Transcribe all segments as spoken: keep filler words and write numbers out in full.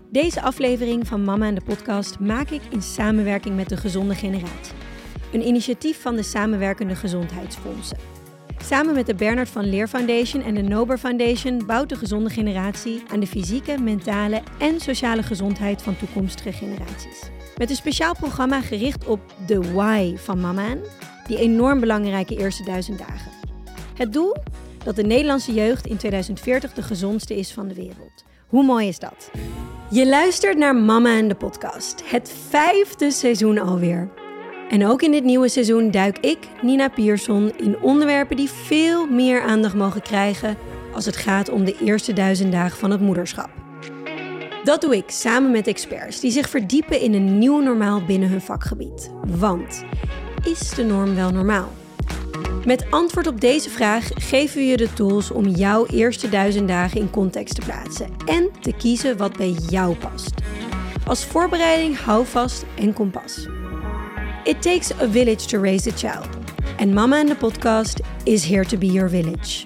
Deze aflevering van Mama en de podcast maak ik in samenwerking met de Gezonde Generatie. Een initiatief van de Samenwerkende Gezondheidsfondsen. Samen met de Bernard van Leer Foundation en de Nober Foundation bouwt de Gezonde Generatie aan de fysieke, mentale en sociale gezondheid van toekomstige generaties. Met een speciaal programma gericht op de why van mama, die enorm belangrijke eerste duizend dagen. Het doel? Dat de Nederlandse jeugd in tweeduizend veertig de gezondste is van de wereld. Hoe mooi is dat? Je luistert naar Mama en de podcast, het vijfde seizoen alweer. En ook in dit nieuwe seizoen duik ik, Nina Pierson, in onderwerpen die veel meer aandacht mogen krijgen als het gaat om de eerste duizend dagen van het moederschap. Dat doe ik samen met experts die zich verdiepen in een nieuw normaal binnen hun vakgebied. Want, is de norm wel normaal? Met antwoord op deze vraag geven we je de tools om jouw eerste duizend dagen in context te plaatsen en te kiezen wat bij jou past. Als voorbereiding, houvast en kompas. It takes a village to raise a child. En Mama en de podcast is here to be your village.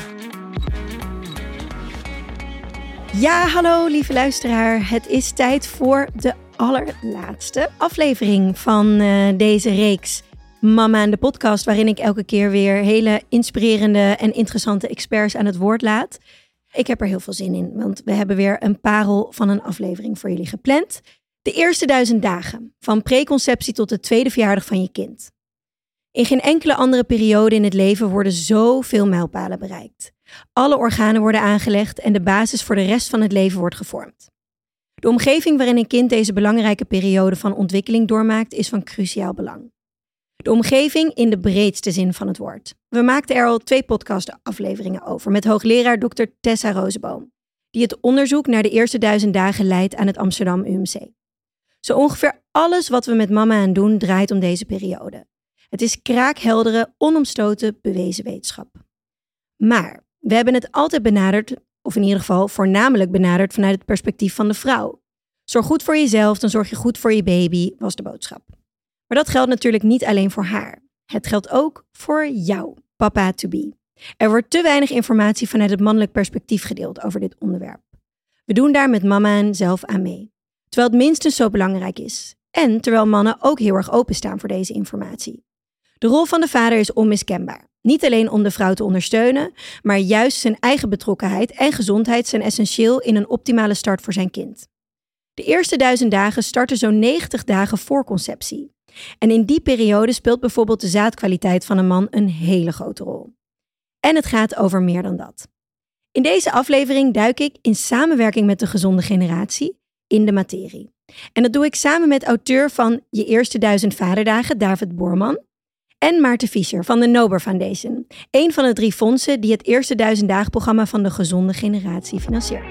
Ja, hallo lieve luisteraar. Het is tijd voor de allerlaatste aflevering van uh, deze reeks Mama en de podcast, waarin ik elke keer weer hele inspirerende en interessante experts aan het woord laat. Ik heb er heel veel zin in, want we hebben weer een parel van een aflevering voor jullie gepland. De eerste duizend dagen, van preconceptie tot de tweede verjaardag van je kind. In geen enkele andere periode in het leven worden zoveel mijlpalen bereikt. Alle organen worden aangelegd en de basis voor de rest van het leven wordt gevormd. De omgeving waarin een kind deze belangrijke periode van ontwikkeling doormaakt is van cruciaal belang. De omgeving in de breedste zin van het woord. We maakten er al twee podcastafleveringen over met hoogleraar dokter Tessa Rozenboom, die het onderzoek naar de eerste duizend dagen leidt aan het Amsterdam U M C. Zo ongeveer alles wat we met mama aan doen draait om deze periode. Het is kraakheldere, onomstoten, bewezen wetenschap. Maar we hebben het altijd benaderd, of in ieder geval voornamelijk benaderd vanuit het perspectief van de vrouw. Zorg goed voor jezelf, dan zorg je goed voor je baby, was de boodschap. Maar dat geldt natuurlijk niet alleen voor haar. Het geldt ook voor jou, papa to be. Er wordt te weinig informatie vanuit het mannelijk perspectief gedeeld over dit onderwerp. We doen daar met mama zelf aan mee. Terwijl het minstens zo belangrijk is. En terwijl mannen ook heel erg openstaan voor deze informatie. De rol van de vader is onmiskenbaar. Niet alleen om de vrouw te ondersteunen, maar juist zijn eigen betrokkenheid en gezondheid zijn essentieel in een optimale start voor zijn kind. De eerste duizend dagen starten zo'n negentig dagen voor conceptie. En in die periode speelt bijvoorbeeld de zaadkwaliteit van een man een hele grote rol. En het gaat over meer dan dat. In deze aflevering duik ik in samenwerking met de Gezonde Generatie in de materie. En dat doe ik samen met auteur van Je Eerste Duizend Vaderdagen, David Boorman, en Maarten Fischer van de Nober Foundation, een van de drie fondsen die het Eerste Duizend Dagen programma van de Gezonde Generatie financiert.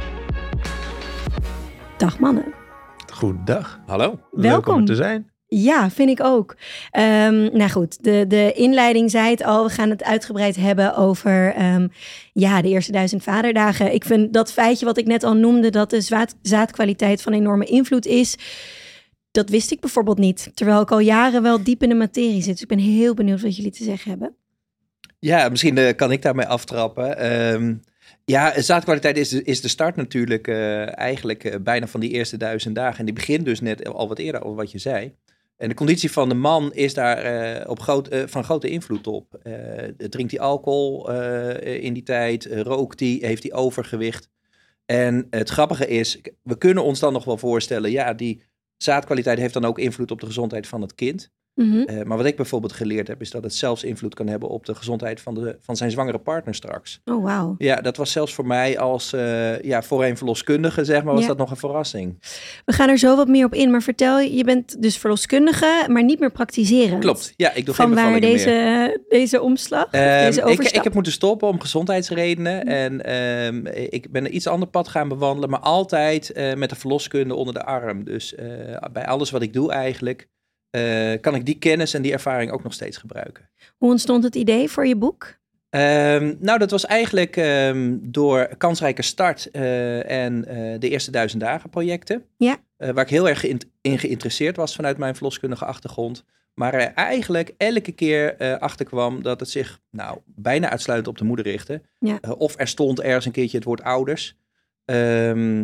Dag mannen. Goedendag. Hallo. Leuk om er te zijn. Ja, vind ik ook. Um, nou goed, de, de inleiding zei het al. We gaan het uitgebreid hebben over um, ja, de eerste duizend vaderdagen. Ik vind dat feitje wat ik net al noemde, dat de zaad, zaadkwaliteit van enorme invloed is. Dat wist ik bijvoorbeeld niet. Terwijl ik al jaren wel diep in de materie zit. Dus ik ben heel benieuwd wat jullie te zeggen hebben. Ja, misschien uh, kan ik daarmee aftrappen. Um, ja, zaadkwaliteit is de, is de start natuurlijk uh, eigenlijk uh, bijna van die eerste duizend dagen. En die begint dus net al wat eerder over wat je zei. En de conditie van de man is daar uh, op groot, uh, van grote invloed op. Uh, drinkt hij alcohol uh, in die tijd? Uh, rookt hij? Heeft hij overgewicht? En het grappige is, we kunnen ons dan nog wel voorstellen, ja, die zaadkwaliteit heeft dan ook invloed op de gezondheid van het kind. Mm-hmm. Uh, maar wat ik bijvoorbeeld geleerd heb, is dat het zelfs invloed kan hebben op de gezondheid van, de, van zijn zwangere partner straks. Oh, wauw. Ja, dat was zelfs voor mij als uh, ja, voorheen verloskundige, zeg maar, was ja. dat nog een verrassing. We gaan er zo wat meer op in, maar vertel, je bent dus verloskundige, maar niet meer praktiserend. Klopt, ja, ik doe van geen bevallingen deze, meer. deze omslag, um, deze ik, ik heb moeten stoppen om gezondheidsredenen mm. en um, ik ben een iets ander pad gaan bewandelen, maar altijd uh, met de verloskunde onder de arm. Dus uh, bij alles wat ik doe eigenlijk, Uh, kan ik die kennis en die ervaring ook nog steeds gebruiken. Hoe ontstond het idee voor je boek? Um, nou, dat was eigenlijk um, door Kansrijke Start uh, en uh, de Eerste Duizend Dagen projecten. Ja. Uh, waar ik heel erg in, in geïnteresseerd was vanuit mijn verloskundige achtergrond. Maar er eigenlijk elke keer uh, achterkwam dat het zich nou bijna uitsluitend op de moeder richtte. Ja. Uh, of er stond ergens een keertje het woord ouders. Um,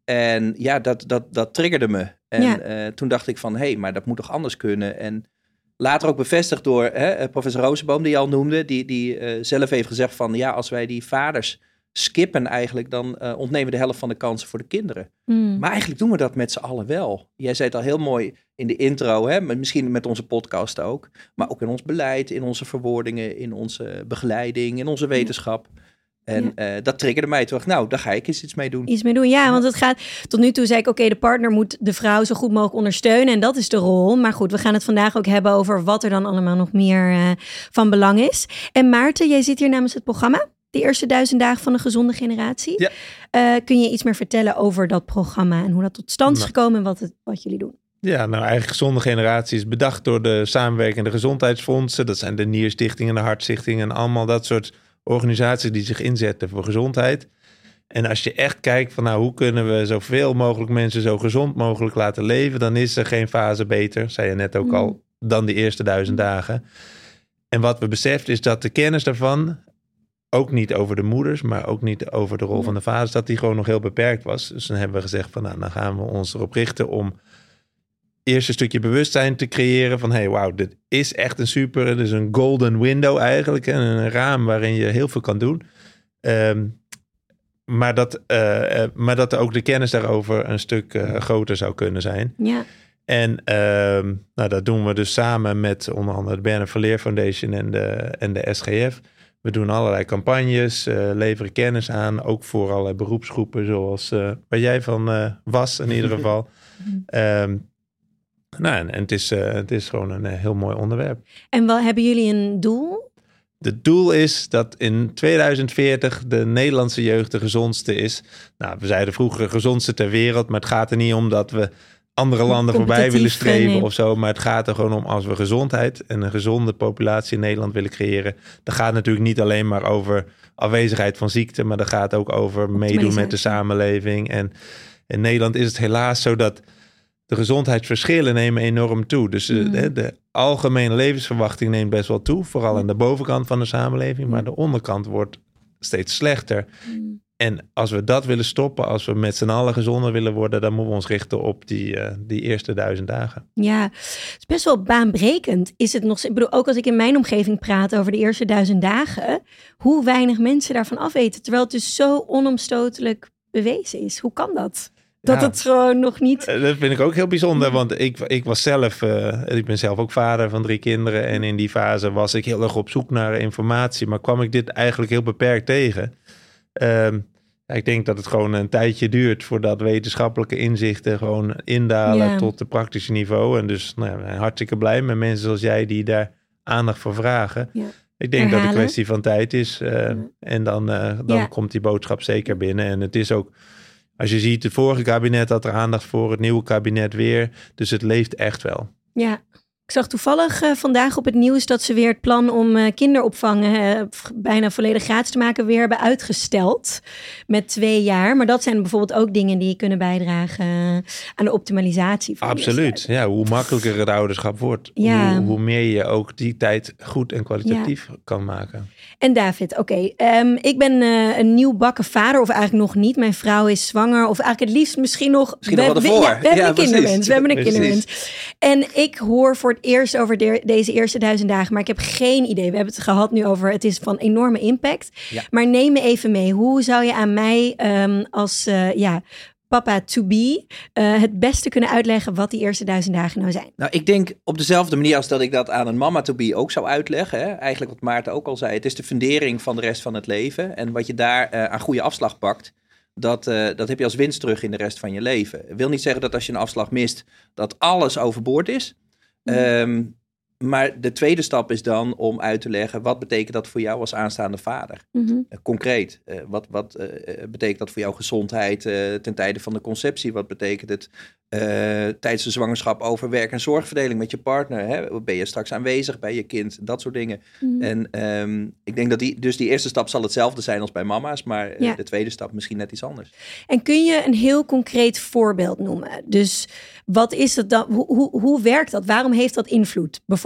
En ja, dat, dat, dat triggerde me. En Ja. uh, toen dacht ik van, hé, hey, maar dat moet toch anders kunnen? En later ook bevestigd door hè, professor Rozenboom, die je al noemde, die, die uh, zelf heeft gezegd van, ja, als wij die vaders skippen eigenlijk, dan uh, ontnemen we de helft van de kansen voor de kinderen. Mm. Maar eigenlijk doen we dat met z'n allen wel. Jij zei het al heel mooi in de intro, hè, misschien met onze podcast ook, maar ook in ons beleid, in onze verwoordingen, in onze begeleiding, in onze wetenschap. En ja. uh, dat triggerde mij. Toen dacht ik, nou, daar ga ik eens iets mee doen. Iets mee doen, ja. Want het gaat, tot nu toe zei ik, oké, okay, de partner moet de vrouw zo goed mogelijk ondersteunen. En dat is de rol. Maar goed, we gaan het vandaag ook hebben over wat er dan allemaal nog meer uh, van belang is. En Maarten, jij zit hier namens het programma. De eerste duizend dagen van de gezonde generatie. Ja. Uh, kun je iets meer vertellen over dat programma en hoe dat tot stand is nou. gekomen en wat, het, wat jullie doen? Ja, nou eigenlijk Gezonde Generatie is bedacht door de samenwerkende gezondheidsfondsen. Dat zijn de Nierstichting en de Hartstichting en allemaal dat soort organisaties die zich inzetten voor gezondheid. En als je echt kijkt van nou, hoe kunnen we zoveel mogelijk mensen zo gezond mogelijk laten leven, dan is er geen fase beter, zei je net ook mm. al, dan de eerste duizend dagen. En wat we beseffen is dat de kennis daarvan, ook niet over de moeders, maar ook niet over de rol ja. van de vaders, dat die gewoon nog heel beperkt was. Dus dan hebben we gezegd van nou, dan gaan we ons erop richten om eerst een stukje bewustzijn te creëren van hey, wauw, dit is echt een super, het is een golden window eigenlijk, en een raam waarin je heel veel kan doen. Um, maar, dat, uh, uh, maar dat ook de kennis daarover een stuk uh, groter zou kunnen zijn. Ja. En uh, nou, dat doen we dus samen met onder andere de Bernard Verleer Foundation en de, en de S G F. We doen allerlei campagnes, uh, leveren kennis aan, ook voor allerlei beroepsgroepen zoals uh, waar jij van uh, was in ieder geval. um, Nou, en, en het, is, uh, het is gewoon een uh, heel mooi onderwerp. En wel, hebben jullie een doel? Het doel is dat in tweeduizend veertig de Nederlandse jeugd de gezondste is. Nou, we zeiden vroeger de gezondste ter wereld, maar het gaat er niet om dat we andere landen voorbij willen streven nee. of zo. Maar het gaat er gewoon om als we gezondheid en een gezonde populatie in Nederland willen creëren. Dat gaat natuurlijk niet alleen maar over afwezigheid van ziekte, maar dat gaat ook over meedoen met de samenleving. En in Nederland is het helaas zo dat de gezondheidsverschillen nemen enorm toe. Dus mm. de, de algemene levensverwachting neemt best wel toe. Vooral aan de bovenkant van de samenleving. Mm. Maar de onderkant wordt steeds slechter. Mm. En als we dat willen stoppen, als we met z'n allen gezonder willen worden, dan moeten we ons richten op die, uh, die eerste duizend dagen. Ja, het is best wel baanbrekend. Is het nog, ik bedoel, ook als ik in mijn omgeving praat over de eerste duizend dagen, hoe weinig mensen daarvan afweten. Terwijl het dus zo onomstotelijk bewezen is. Hoe kan dat? Dat ja, het gewoon nog niet... Dat vind ik ook heel bijzonder, want ik, ik was zelf... Uh, ik ben zelf ook vader van drie kinderen. En in die fase was ik heel erg op zoek naar informatie. Maar kwam ik dit eigenlijk heel beperkt tegen. Um, ja, ik denk dat het gewoon een tijdje duurt voordat wetenschappelijke inzichten gewoon indalen ja. tot het praktische niveau. En dus nou, ik ben hartstikke blij met mensen zoals jij die daar aandacht voor vragen. Ja. Ik denk Herhalen. dat het een kwestie van tijd is. Uh, ja. En dan, uh, dan ja. komt die boodschap zeker binnen. En het is ook... Als je ziet, het vorige kabinet had er aandacht voor, het nieuwe kabinet weer. Dus het leeft echt wel. Ja, ik zag toevallig uh, vandaag op het nieuws dat ze weer het plan om uh, kinderopvang uh, bijna volledig gratis te maken weer hebben uitgesteld. Met twee jaar. Maar dat zijn bijvoorbeeld ook dingen die kunnen bijdragen uh, aan de optimalisatie. Van Absoluut. Ja, hoe makkelijker het ouderschap wordt. Ja. Hoe, hoe meer je ook die tijd goed en kwalitatief ja. kan maken. En David, oké. Okay, um, ik ben uh, een nieuwbakken vader, of eigenlijk nog niet. Mijn vrouw is zwanger, of eigenlijk het liefst misschien nog... Misschien we, nog wel ervoor. Ja, we hebben ja, een kinderwens. We hebben een kinderwens. En ik hoor voor het eerst over de, deze eerste duizend dagen, maar ik heb geen idee. We hebben het gehad nu over, het is van enorme impact. Ja. Maar neem me even mee. Hoe zou je aan mij um, als uh, ja, papa to be uh, het beste kunnen uitleggen wat die eerste duizend dagen nou zijn? Nou, ik denk op dezelfde manier als dat ik dat aan een mama to be ook zou uitleggen. Hè? Eigenlijk wat Maarten ook al zei. Het is de fundering van de rest van het leven. En wat je daar uh, aan goede afslag pakt, Dat, uh, dat heb je als winst terug in de rest van je leven. Ik wil niet zeggen dat als je een afslag mist, dat alles overboord is. Mm. Um, maar de tweede stap is dan om uit te leggen, wat betekent dat voor jou als aanstaande vader? Mm-hmm. Uh, concreet, uh, wat, wat uh, betekent dat voor jouw gezondheid uh, ten tijde van de conceptie? Wat betekent het uh, tijdens de zwangerschap over werk- en zorgverdeling met je partner? Hè? Ben je straks aanwezig bij je kind? Dat soort dingen. Mm-hmm. En um, ik denk dat die, dus die eerste stap zal hetzelfde zijn als bij mama's, maar uh, ja. de tweede stap misschien net iets anders. En kun je een heel concreet voorbeeld noemen? Dus wat is het dan? Hoe, hoe, hoe werkt dat? Waarom heeft dat invloed? Bijvoorbeeld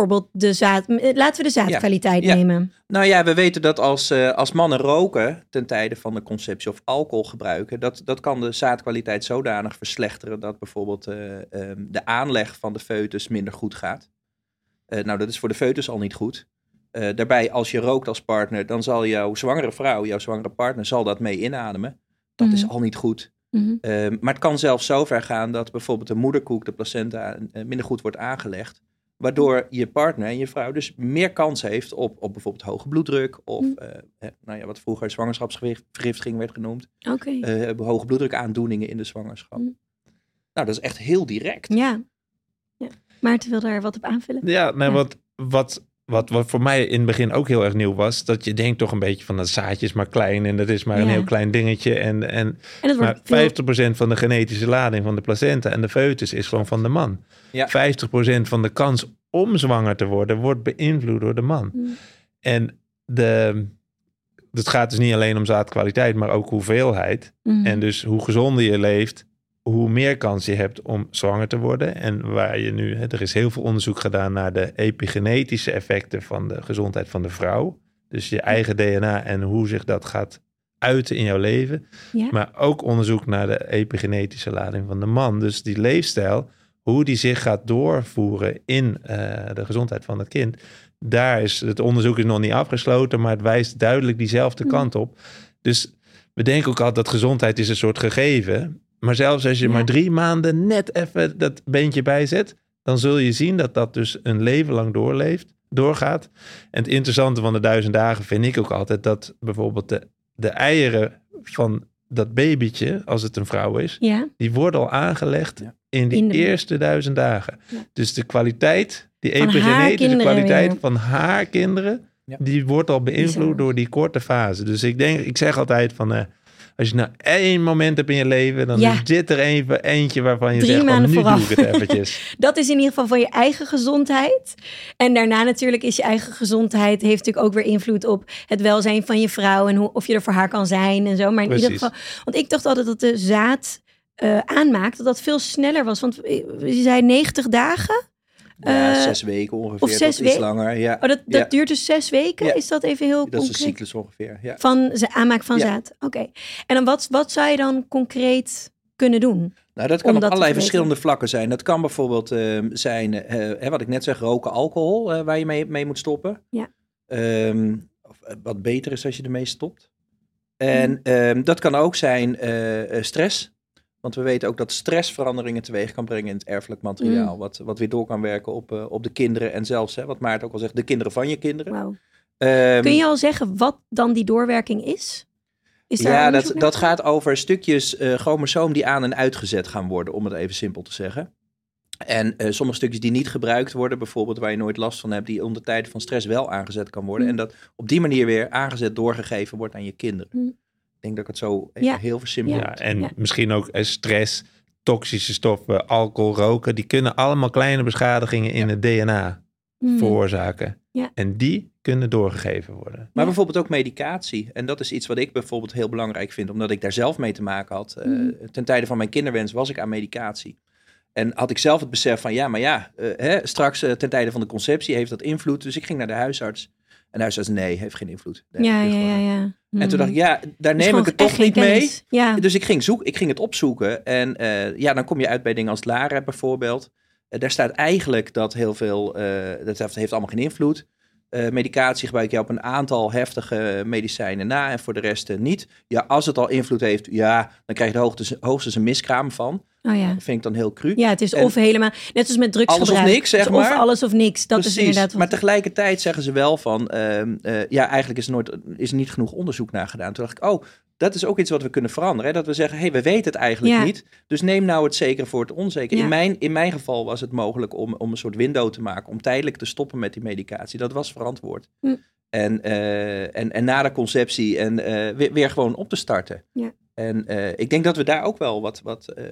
bijvoorbeeld de zaad... Laten we de zaadkwaliteit Ja. nemen. Nou ja, we weten dat als, uh, als mannen roken ten tijde van de conceptie of alcohol gebruiken, dat, dat kan de zaadkwaliteit zodanig verslechteren dat bijvoorbeeld uh, um, de aanleg van de foetus minder goed gaat. Uh, nou, dat is voor de foetus al niet goed. Uh, daarbij, als je rookt als partner, dan zal jouw zwangere vrouw, jouw zwangere partner, zal dat mee inademen. Dat mm-hmm. is al niet goed. Mm-hmm. Uh, maar het kan zelfs zo ver gaan dat bijvoorbeeld de moederkoek, de placenta, uh, minder goed wordt aangelegd. Waardoor je partner en je vrouw dus meer kans heeft op, op bijvoorbeeld hoge bloeddruk. Of mm. uh, nou ja, wat vroeger zwangerschapsvergiftiging werd genoemd. Okay. Uh, hoge bloeddrukaandoeningen in de zwangerschap. Mm. Nou, dat is echt heel direct. Ja. ja. Maarten wil daar wat op aanvullen. Ja, nou, ja. Wat, wat, wat, wat voor mij in het begin ook heel erg nieuw was. Dat je denkt toch een beetje van dat zaadje is maar klein. En dat is maar ja. een heel klein dingetje. En, en, en maar vijftig procent van de genetische lading van de placenta en de foetus is gewoon van de man. Ja. vijftig procent van de kans om zwanger te worden wordt beïnvloed door de man. Mm. En de, het gaat dus niet alleen om zaadkwaliteit, maar ook hoeveelheid. Mm. En dus hoe gezonder je leeft, hoe meer kans je hebt om zwanger te worden. En waar je nu, er is heel veel onderzoek gedaan naar de epigenetische effecten van de gezondheid van de vrouw. Dus je eigen D N A en hoe zich dat gaat uiten in jouw leven. Ja. Maar ook onderzoek naar de epigenetische lading van de man. Dus die leefstijl, hoe die zich gaat doorvoeren in uh, de gezondheid van het kind. Daar is het onderzoek is nog niet afgesloten, maar het wijst duidelijk diezelfde mm. kant op. Dus we denken ook altijd dat gezondheid is een soort gegeven. Maar zelfs als je ja. maar drie maanden net even dat beentje bijzet, dan zul je zien dat dat dus een leven lang doorleeft, doorgaat. En het interessante van de duizend dagen vind ik ook altijd dat bijvoorbeeld de, de eieren van dat babytje, als het een vrouw is, ja. die worden al aangelegd ja. in die in de... eerste duizend dagen. Ja. Dus de kwaliteit, die epigenetische kwaliteit weer. van haar kinderen, ja. die wordt al beïnvloed door die korte fase. Dus ik denk, ik zeg altijd van, uh, als je nou één moment hebt in je leven, dan ja. is dit er even eentje waarvan je Drie zegt, maanden nu vooraf. doe ik het eventjes. Dat is in ieder geval van je eigen gezondheid. En daarna natuurlijk is je eigen gezondheid, heeft natuurlijk ook weer invloed op het welzijn van je vrouw en hoe, of je er voor haar kan zijn en zo. Maar in Precies. ieder geval, want ik dacht altijd dat de zaad uh, aanmaakt, dat dat veel sneller was. Want je zei negentig dagen? Ja, uh, zes weken ongeveer, of zes tot iets langer. Ja. Oh, dat dat ja. duurt dus zes weken? Ja. Is dat even heel dat concreet? Dat is een cyclus ongeveer, ja. Van de aanmaak van ja. zaad? Oké. Okay. En dan wat, wat zou je dan concreet kunnen doen? Nou, dat kan op allerlei verschillende vlakken zijn. Dat kan bijvoorbeeld uh, zijn, uh, hè, wat ik net zeg, roken, alcohol, uh, waar je mee, mee moet stoppen. Ja. Um, of, uh, wat beter is als je ermee stopt. En mm. um, dat kan ook zijn uh, stress. Want we weten ook dat stress veranderingen teweeg kan brengen in het erfelijk materiaal. Mm. Wat, wat weer door kan werken op, uh, op de kinderen. En zelfs, hè, wat Maarten ook al zegt, de kinderen van je kinderen. Wow. Um, Kun je al zeggen wat dan die doorwerking is? Is daar ja, dat, dat gaat over stukjes uh, chromosoom die aan en uitgezet gaan worden. Om het even simpel te zeggen. En uh, sommige stukjes die niet gebruikt worden. Bijvoorbeeld waar je nooit last van hebt. Die onder tijden van stress wel aangezet kan worden. Mm. En dat op die manier weer aangezet doorgegeven wordt aan je kinderen. Mm. Ik denk dat ik het zo ja. heel versimpel ja, en ja. misschien ook stress, toxische stoffen, alcohol, roken. Die kunnen allemaal kleine beschadigingen in ja. het D N A mm. veroorzaken. Ja. En die kunnen doorgegeven worden. Maar ja. bijvoorbeeld ook medicatie. En dat is iets wat ik bijvoorbeeld heel belangrijk vind. Omdat ik daar zelf mee te maken had. Mm. Uh, ten tijde van mijn kinderwens was ik aan medicatie. En had ik zelf het besef van ja, maar ja, uh, hè, straks uh, ten tijde van de conceptie heeft dat invloed. Dus ik ging naar de huisarts. En de huisarts, nee, heeft geen invloed. Ja, ja, ja, ja. Mm. En toen dacht ik, ja, daar neem ik het toch niet mee. Ja. Dus ik ging, zoek, ik ging het opzoeken. En uh, ja, dan kom je uit bij dingen als Lara bijvoorbeeld. Uh, daar staat eigenlijk dat heel veel, uh, dat heeft allemaal geen invloed. Uh, medicatie gebruik je op een aantal heftige medicijnen na en voor de rest uh, niet. Ja, als het al invloed heeft, ja, dan krijg je er hoogstens, hoogstens een miskraam van. Oh ja. Dat vind ik dan heel cru. Ja, het is en of helemaal, net als met drugsgebruik. Alles of niks, zeg maar. Of alles of niks, dat Precies. is inderdaad wat... Maar tegelijkertijd zeggen ze wel van, uh, uh, ja, eigenlijk is er nooit, is er niet genoeg onderzoek naar gedaan. Toen dacht ik, oh, dat is ook iets wat we kunnen veranderen. Hè? Dat we zeggen, hé, hey, we weten het eigenlijk ja. niet. Dus neem nou het zeker voor het onzeker. Ja. In, mijn, in mijn geval was het mogelijk om, om een soort window te maken. Om tijdelijk te stoppen met die medicatie. Dat was verantwoord. Hm. En, uh, en, en na de conceptie en uh, weer, weer gewoon op te starten. Ja. En uh, ik denk dat we daar ook wel wat, wat uh,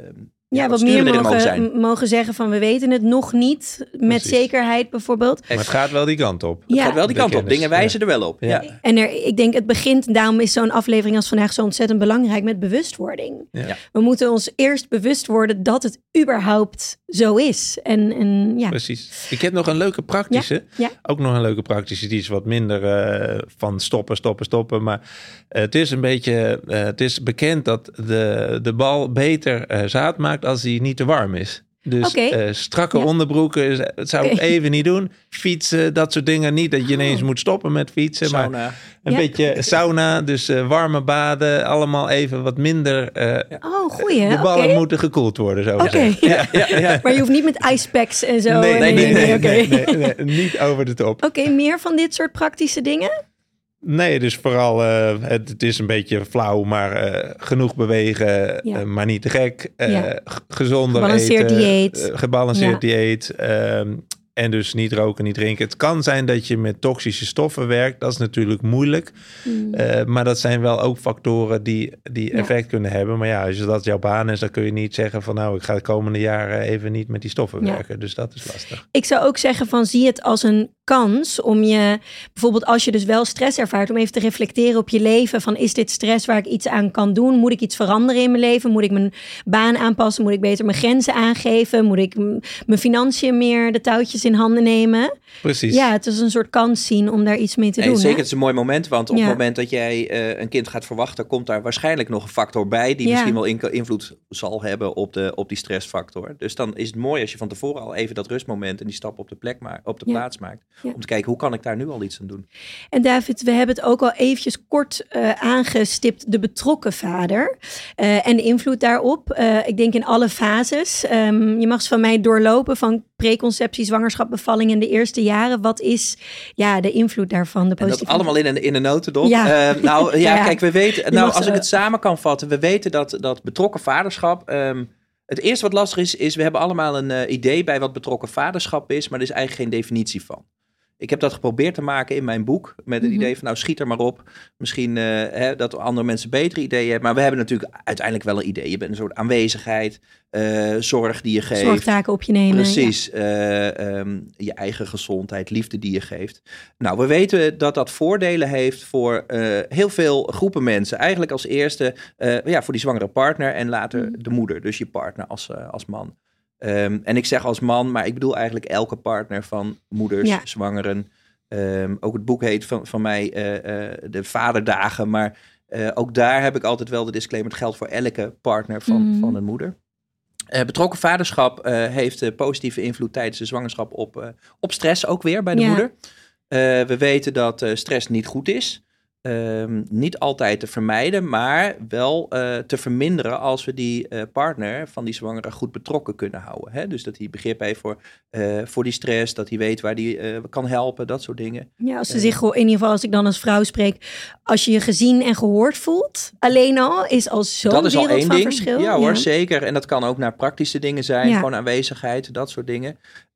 Ja, wat wat meer stuurder in mogen, mogen zijn. mogen zeggen van we weten het nog niet met Precies. zekerheid bijvoorbeeld. Maar het gaat wel die kant op. Het Ja. gaat wel die De kant op. kennis, Dingen wijzen ja. er wel op. Ja. Ja. En er, ik denk het begint, daarom is zo'n aflevering als vandaag zo ontzettend belangrijk met bewustwording. Ja. Ja. We moeten ons eerst bewust worden dat het überhaupt zo is. En, en ja. Precies. Ik heb nog een leuke praktische. Ja. Ook nog een leuke praktische. Die is wat minder uh, van stoppen, stoppen, stoppen. Maar uh, het is een beetje... Uh, het is bekend dat de, de bal beter uh, zaad maakt als hij niet te warm is. Dus Okay. uh, strakke ja. onderbroeken, dat zou ik Okay. even niet doen. Fietsen, dat soort dingen. Niet dat je ineens Oh. moet stoppen met fietsen. Sauna. Maar een Ja. beetje sauna, dus uh, warme baden. Allemaal even wat minder... Uh, ja. Oh, goeie. De ballen okay. moeten gekoeld worden, zo Oké. okay. Ja, ja, ja. Maar je hoeft niet met icepacks en zo. Nee, nee, nee, nee, nee, oké. nee, nee, nee, niet over de top. Oké, okay, meer van dit soort praktische dingen? Nee, dus vooral, uh, het, het is een beetje flauw, maar uh, genoeg bewegen, Ja. uh, maar niet te gek. Uh, Ja. g- gezonder Gebalanceerd eten. dieet. Uh, gebalanceerd Ja. dieet. Um, en dus niet roken, niet drinken. Het kan zijn dat je met toxische stoffen werkt. Dat is natuurlijk moeilijk. Hmm. Uh, maar dat zijn wel ook factoren die, die Ja. effect kunnen hebben. Maar ja, als dat jouw baan is, dan kun je niet zeggen van... nou, ik ga de komende jaren even niet met die stoffen Ja. werken. Dus dat is lastig. Ik zou ook zeggen van zie het als een kans om je... bijvoorbeeld als je dus wel stress ervaart... om even te reflecteren op je leven. Van is dit stress waar ik iets aan kan doen? Moet ik iets veranderen in mijn leven? Moet ik mijn baan aanpassen? Moet ik beter mijn grenzen aangeven? Moet ik m- mijn financiën meer de touwtjes in handen nemen? Precies. Ja, het is een soort kans zien om daar iets mee te Nee, doen. zeker, hè? het is een mooi moment, want op Ja. het moment dat jij uh, een kind gaat verwachten, komt daar waarschijnlijk nog een factor bij die Ja. misschien wel in- invloed zal hebben op, de, op die stressfactor. Dus dan is het mooi als je van tevoren al even dat rustmoment en die stap op de, plek ma- op de Ja. plaats maakt. Ja. Om te kijken, hoe kan ik daar nu al iets aan doen? En David, we hebben het ook al eventjes kort uh, aangestipt, de betrokken vader uh, en de invloed daarop. Uh, ik denk in alle fases. Um, je mag ze van mij doorlopen van preconceptie, zwangerschap, bevalling in de eerste jaren. Wat is ja, de invloed daarvan? De En dat positieve... allemaal in een, in een notendop. Ja. Uh, nou ja, Ja, ja. kijk, we weten, Je nou mag als ze- ik het samen kan vatten, we weten dat, dat betrokken vaderschap... Um, het eerste wat lastig is, is we hebben allemaal een uh, idee bij wat betrokken vaderschap is, maar er is eigenlijk geen definitie van. Ik heb dat geprobeerd te maken in mijn boek. Met het Mhm. idee van nou schiet er maar op. Misschien uh, hè, dat andere mensen betere ideeën hebben. Maar we hebben natuurlijk uiteindelijk wel een idee. Je bent een soort aanwezigheid. Uh, zorg die je geeft. Zorgtaken op je nemen. Precies. Ja. Uh, um, je eigen gezondheid. Liefde die je geeft. Nou, we weten dat dat voordelen heeft voor uh, heel veel groepen mensen. Eigenlijk als eerste uh, ja, voor die zwangere partner. En later Mhm. de moeder. Dus je partner als, uh, als man. Um, en ik zeg als man, maar ik bedoel eigenlijk elke partner van moeders, Ja. zwangeren. Um, ook het boek heet van, van mij uh, uh, de vaderdagen. Maar uh, ook daar heb ik altijd wel de disclaimer. Het geldt voor elke partner van, Mhm. van een moeder. Uh, betrokken vaderschap uh, heeft uh, positieve invloed tijdens de zwangerschap op, uh, op stress ook weer bij de Ja. moeder. Uh, we weten dat uh, stress niet goed is. Um, niet altijd te vermijden, maar wel uh, te verminderen als we die uh, partner van die zwangere goed betrokken kunnen houden. Hè? Dus dat hij begrip heeft voor, uh, voor die stress, dat hij weet waar hij uh, kan helpen, dat soort dingen. Ja, als ze Uh, zich, geho- in ieder geval als ik dan als vrouw spreek, als je je gezien en gehoord voelt, alleen al is al zo'n Dat is al wereld één van ding. verschil. Ja hoor, zeker. En dat kan ook naar praktische dingen zijn, Ja. gewoon aanwezigheid, dat soort dingen.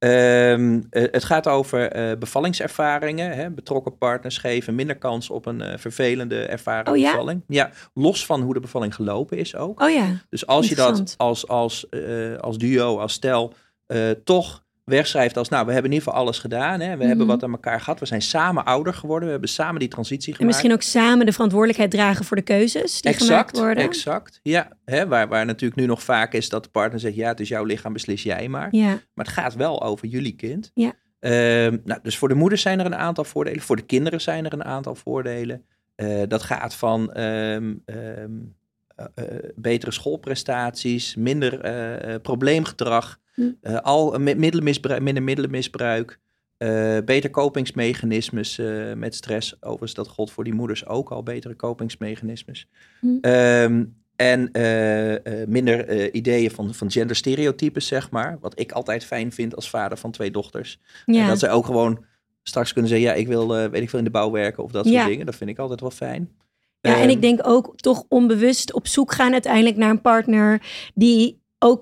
Um, uh, het gaat over uh, bevallingservaringen. Hè? Betrokken partners geven minder kans op een uh, vervelende ervaring Oh ja? bevalling. Ja, los van hoe de bevalling gelopen is ook. Oh ja, Dus als je dat Interessant. als, als, uh, als duo, als stel, uh, toch wegschrijft als, nou, we hebben in ieder geval alles gedaan. Hè? We Mhm. hebben wat aan elkaar gehad. We zijn samen ouder geworden. We hebben samen die transitie gemaakt. en misschien ook samen de verantwoordelijkheid dragen voor de keuzes die gemaakt Exact, worden. exact. Ja, hè, waar, waar natuurlijk nu nog vaak is dat de partner zegt, ja, het is jouw lichaam, beslis jij maar. Ja, Maar het gaat wel over jullie kind. Ja. Um, nou, dus voor de moeders zijn er een aantal voordelen. Voor de kinderen zijn er een aantal voordelen. Uh, dat gaat van um, um, uh, uh, betere schoolprestaties, minder uh, uh, probleemgedrag, Hm. uh, al, uh, middelenmisbruik, minder middelenmisbruik, uh, beter kopingsmechanismes uh, met stress. Overigens, dat gold voor die moeders ook al, betere kopingsmechanismes. Hm. Um, en uh, uh, minder uh, ideeën van, van genderstereotypes, zeg maar. Wat ik altijd fijn vind als vader van twee dochters. ja. En dat ze ook gewoon straks kunnen zeggen, ja, ik wil, uh, weet ik veel, in de bouw werken of dat soort Ja. dingen. Dat vind ik altijd wel fijn. Ja, en Um, ik denk ook toch onbewust op zoek gaan uiteindelijk naar een partner die ook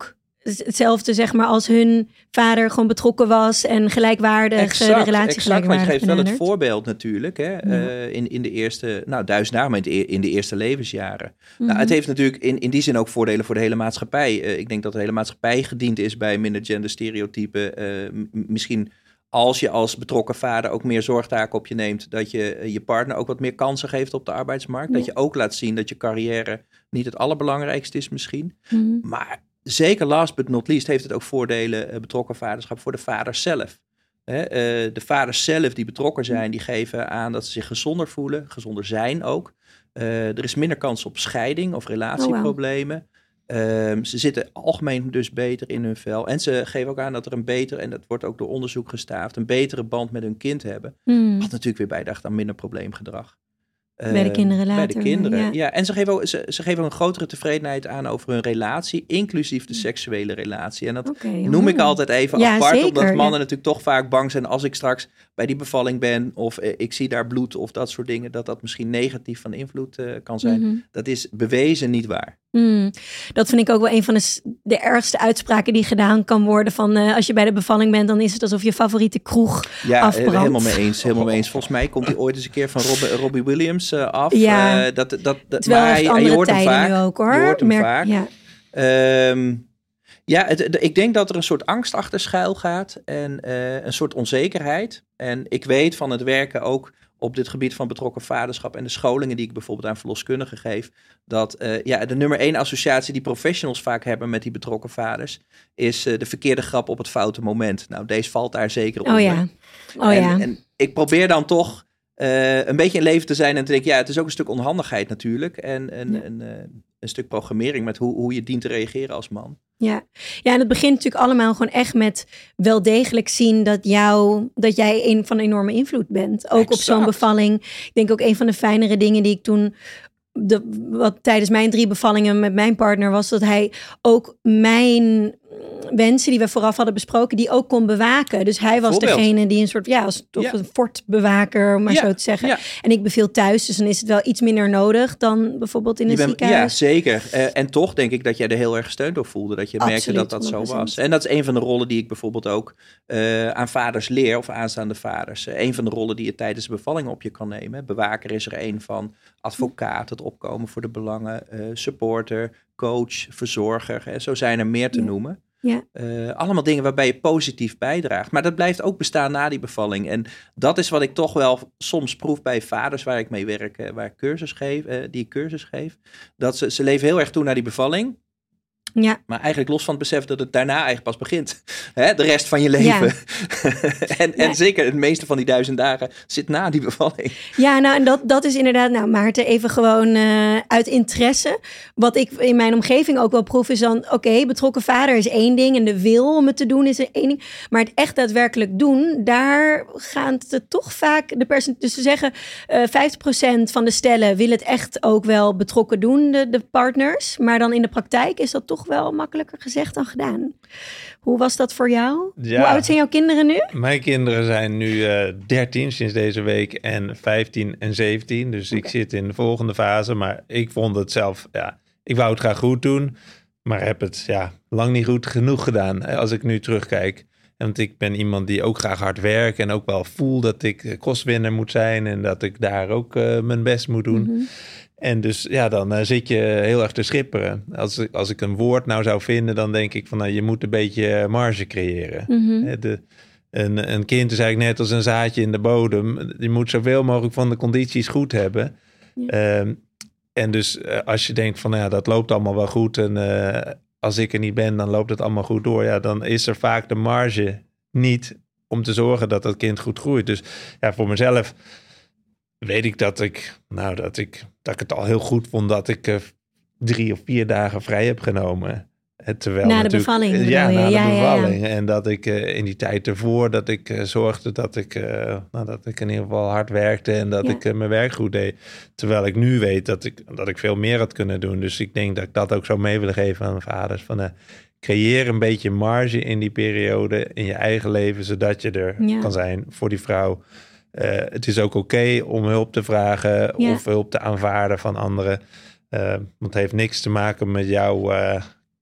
hetzelfde zeg maar als hun vader gewoon betrokken was en gelijkwaardig exact, de relatie exact, gelijkwaardig maar je geeft wel het benaderd. voorbeeld natuurlijk hè, Ja. uh, in, in de eerste, nou duizend dagen, maar in de, in de eerste levensjaren. Mhm. Nou, het heeft natuurlijk in, in die zin ook voordelen voor de hele maatschappij. Uh, ik denk dat de hele maatschappij gediend is bij minder genderstereotypen. Uh, m- misschien als je als betrokken vader ook meer zorgtaken op je neemt, dat je uh, je partner ook wat meer kansen geeft op de arbeidsmarkt. Ja. Dat je ook laat zien dat je carrière niet het allerbelangrijkste is misschien. Mhm. Maar zeker last but not least heeft het ook voordelen uh, betrokken vaderschap voor de vaders zelf. Hè, uh, de vaders zelf die betrokken zijn, die geven aan dat ze zich gezonder voelen, gezonder zijn ook. Uh, er is minder kans op scheiding of relatieproblemen. Oh, wow. um, ze zitten algemeen dus beter in hun vel. En ze geven ook aan dat er een betere, en dat wordt ook door onderzoek gestaafd, een betere band met hun kind hebben. Mhm. Wat natuurlijk weer bijdraagt aan minder probleemgedrag. Bij de kinderen later. Bij de kinderen, ja. ja. En ze geven, ook, ze, ze geven ook een grotere tevredenheid aan over hun relatie, inclusief de seksuele relatie. En dat okay, noem ik altijd even ja, apart, zeker, omdat mannen ja. natuurlijk toch vaak bang zijn als ik straks bij die bevalling ben of eh, ik zie daar bloed of dat soort dingen, dat dat misschien negatief van invloed uh, kan zijn. Mm-hmm. Dat is bewezen niet waar. Mm, dat vind ik ook wel een van de, de ergste uitspraken die gedaan kan worden. Van uh, als je bij de bevalling bent, dan is het alsof je favoriete kroeg ja, afbrandt. Ja, helemaal mee eens. Helemaal mee eens. Volgens mij komt hij ooit eens een keer van Rob, Robbie Williams uh, af. Ja, uh, dat, dat, dat, terwijl maar hij, hij, je hoort hem vaak. Nu ook, hoor. Je hoort hem Merk, vaak. Ja, um, ja het, het, ik denk dat er een soort angst achter schuil gaat en uh, een soort onzekerheid. En ik weet van het werken ook op dit gebied van betrokken vaderschap en de scholingen die ik bijvoorbeeld aan verloskundigen geef, dat uh, ja, de nummer één associatie die professionals vaak hebben met die betrokken vaders, is uh, de verkeerde grap op het foute moment. Nou, deze valt daar zeker onder. Oh ja. Oh en, ja. En ik probeer dan toch uh, een beetje in leven te zijn en te denken, ja, het is ook een stuk onhandigheid natuurlijk en, en, ja. en uh, een stuk programmering met hoe, hoe je dient te reageren als man. Ja. ja, en het begint natuurlijk allemaal gewoon echt met wel degelijk zien dat, jou, dat jij een van enorme invloed bent. Ook exact. Op zo'n bevalling. Ik denk ook een van de fijnere dingen die ik toen, de, wat tijdens mijn drie bevallingen met mijn partner was, dat hij ook mijn wensen die we vooraf hadden besproken, die ook kon bewaken. Dus hij was Voorbeeld. degene die een soort, ja, als toch ja. een fortbewaker, om maar ja. zo te zeggen. Ja. En ik beviel thuis, dus dan is het wel iets minder nodig dan bijvoorbeeld in een bent, ziekenhuis. Ja, zeker. Uh, en toch denk ik dat jij er heel erg gesteund door voelde, dat je Absoluut, merkte dat dat honderd procent zo was. En dat is een van de rollen die ik bijvoorbeeld ook uh, aan vaders leer, of aanstaande vaders. Uh, een van de rollen die je tijdens de bevalling op je kan nemen. Bewaker is er een van, advocaat, het opkomen voor de belangen, uh, supporter, coach, verzorger. Hè. Zo zijn er meer te ja. noemen. Ja. Uh, allemaal dingen waarbij je positief bijdraagt. Maar dat blijft ook bestaan na die bevalling. En dat is wat ik toch wel soms proef bij vaders waar ik mee werk, uh, waar ik cursus geef, uh, die ik cursus geef. Dat ze, ze leven heel erg toe naar die bevalling. Ja. Maar eigenlijk los van het besef dat het daarna eigenlijk pas begint. Hè? De rest van je leven. Ja. en, en ja. zeker het meeste van die duizend dagen zit na die bevalling. Ja, nou en dat, dat is inderdaad, nou Maarten, even gewoon uh, uit interesse. Wat ik in mijn omgeving ook wel proef is dan, oké, okay, betrokken vader is één ding en de wil om het te doen is er één ding. Maar het echt daadwerkelijk doen, daar gaan het toch vaak de percent. Dus ze zeggen uh, vijftig procent van de stellen willen het echt ook wel betrokken doen, de, de partners. Maar dan in de praktijk is dat toch wel makkelijker gezegd dan gedaan. Hoe was dat voor jou? Ja. Hoe oud zijn jouw kinderen nu? Mijn kinderen zijn nu uh, dertien sinds deze week en vijftien en zeventien. Dus okay. ik zit in de volgende fase. Maar ik vond het zelf, ja, ik wou het graag goed doen. Maar heb het ja, lang niet goed genoeg gedaan als ik nu terugkijk. Want ik ben iemand die ook graag hard werkt en ook wel voel dat ik kostwinner moet zijn. En dat ik daar ook uh, mijn best moet doen. Mm-hmm. En dus ja, dan uh, zit je heel erg te schipperen. Als ik, als ik een woord nou zou vinden, dan denk ik van nou, je moet een beetje marge creëren. Mm-hmm. De, een, een kind is eigenlijk net als een zaadje in de bodem. Je moet zoveel mogelijk van de condities goed hebben. Ja. Um, en dus uh, als je denkt van nou ja, dat loopt allemaal wel goed. En uh, als ik er niet ben, dan loopt het allemaal goed door. Ja, dan is er vaak de marge niet om te zorgen dat dat kind goed groeit. Dus ja, voor mezelf weet ik dat ik, nou, dat ik, dat ik het al heel goed vond dat ik uh, drie of vier dagen vrij heb genomen. Terwijl na de bevalling. Uh, ja, na de ja, bevalling. Ja, ja. En dat ik uh, in die tijd ervoor, dat ik uh, zorgde dat ik, uh, nou, dat ik in ieder geval hard werkte en dat ja. ik uh, mijn werk goed deed. Terwijl ik nu weet dat ik, dat ik veel meer had kunnen doen. Dus ik denk dat ik dat ook zou mee willen geven aan vaders. Van, uh, creëer een beetje marge in die periode in je eigen leven, zodat je er ja. kan zijn voor die vrouw. Uh, het is ook oké okay om hulp te vragen ja. of hulp te aanvaarden van anderen. Uh, want het heeft niks te maken met jouw uh,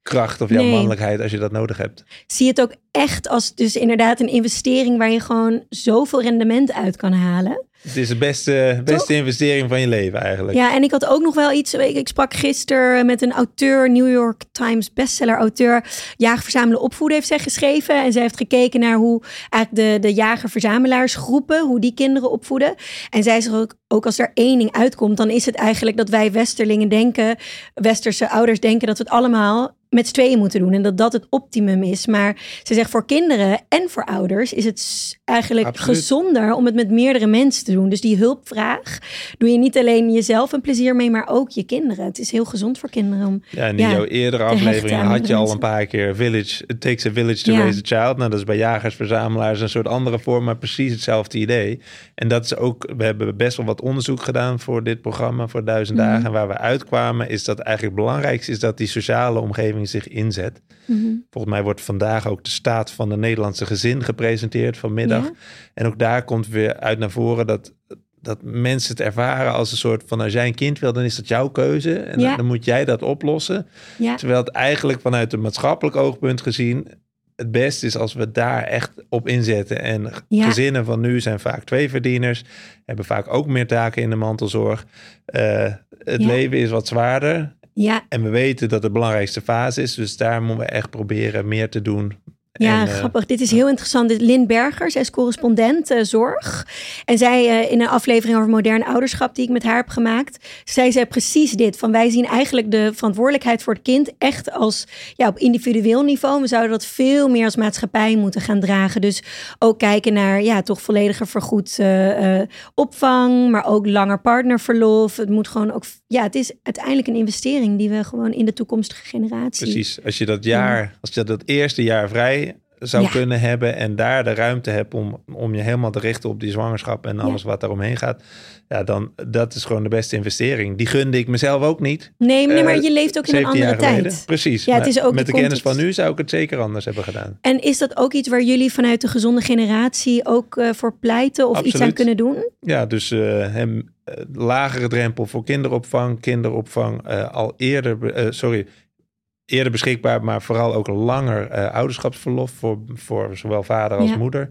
kracht of jouw Nee. mannelijkheid als je dat nodig hebt. Zie het ook echt als dus inderdaad een investering waar je gewoon zoveel rendement uit kan halen. Het is de beste, beste investering van je leven eigenlijk. Ja, en ik had ook nog wel iets. Ik, ik sprak gisteren met een auteur, New York Times bestseller auteur. Jagen, verzamelen, opvoeden heeft zij geschreven. En zij heeft gekeken naar hoe eigenlijk de, de jager-verzamelaarsgroepen, hoe die kinderen opvoeden. En zij zegt ook, ook als er één ding uitkomt, dan is het eigenlijk dat wij Westerlingen denken, Westerse ouders denken dat we het allemaal met z'n tweeën moeten doen. En dat dat het optimum is. Maar ze zegt voor kinderen en voor ouders is het eigenlijk Absoluut. gezonder om het met meerdere mensen te doen. Dus die hulpvraag doe je niet alleen jezelf een plezier mee, maar ook je kinderen. Het is heel gezond voor kinderen om... Ja, en in Ja, jouw eerdere hechten afleveringen aan had andere je al een mensen. paar keer village, it takes a village to Ja. raise a child. Nou, dat is bij jagers, verzamelaars een soort andere vorm, maar precies hetzelfde idee. En dat is ook, we hebben best wel wat onderzoek gedaan voor dit programma, voor duizend Mhm. dagen. En waar we uitkwamen is dat eigenlijk het belangrijkste is dat die sociale omgeving zich inzet. Mhm. Volgens mij wordt vandaag ook de staat van de Nederlandse gezin gepresenteerd vanmiddag. Ja. En ook daar komt weer uit naar voren dat, dat mensen het ervaren als een soort van, als jij een kind wil, dan is dat jouw keuze. En Ja. dan, dan moet jij dat oplossen. Ja. Terwijl het eigenlijk vanuit een maatschappelijk oogpunt gezien het beste is als we daar echt op inzetten. En Ja. gezinnen van nu zijn vaak tweeverdieners, hebben vaak ook meer taken in de mantelzorg. Uh, het Ja. leven is wat zwaarder. Ja, En we weten dat het de belangrijkste fase is. Dus daar moeten we echt proberen meer te doen. ja, En, uh, grappig. Dit is heel interessant. Dit is Lynn Berger, zij is correspondent uh, zorg. En zij uh, in een aflevering over modern ouderschap die ik met haar heb gemaakt, zij zei precies dit. Van wij zien eigenlijk de verantwoordelijkheid voor het kind echt als ja, op individueel niveau. We zouden dat veel meer als maatschappij moeten gaan dragen. Dus ook kijken naar ja, toch vollediger vergoed uh, uh, opvang, maar ook langer partnerverlof. Het moet gewoon ook, ja, het is uiteindelijk een investering die we gewoon in de toekomstige generatie. Precies. Als je dat jaar, als je dat eerste jaar vrij zou Ja. kunnen hebben en daar de ruimte hebt om, om je helemaal te richten op die zwangerschap en alles Ja. wat daaromheen gaat, ja, dan dat is gewoon de beste investering. Die gunde ik mezelf ook niet. Nee, nee, maar Uh, je leeft ook in een zeventien andere jaar tijd. geleden. Precies. Ja, het Maar is ook met de de kennis van context. nu zou ik het zeker anders hebben gedaan. En is dat ook iets waar jullie vanuit de gezonde generatie ook uh, voor pleiten of Absoluut. iets aan kunnen doen? Ja, dus uh, hem uh, lagere drempel voor kinderopvang, kinderopvang uh, al eerder, uh, sorry, eerder beschikbaar, maar vooral ook langer uh, ouderschapsverlof voor, voor zowel vader als Ja. moeder.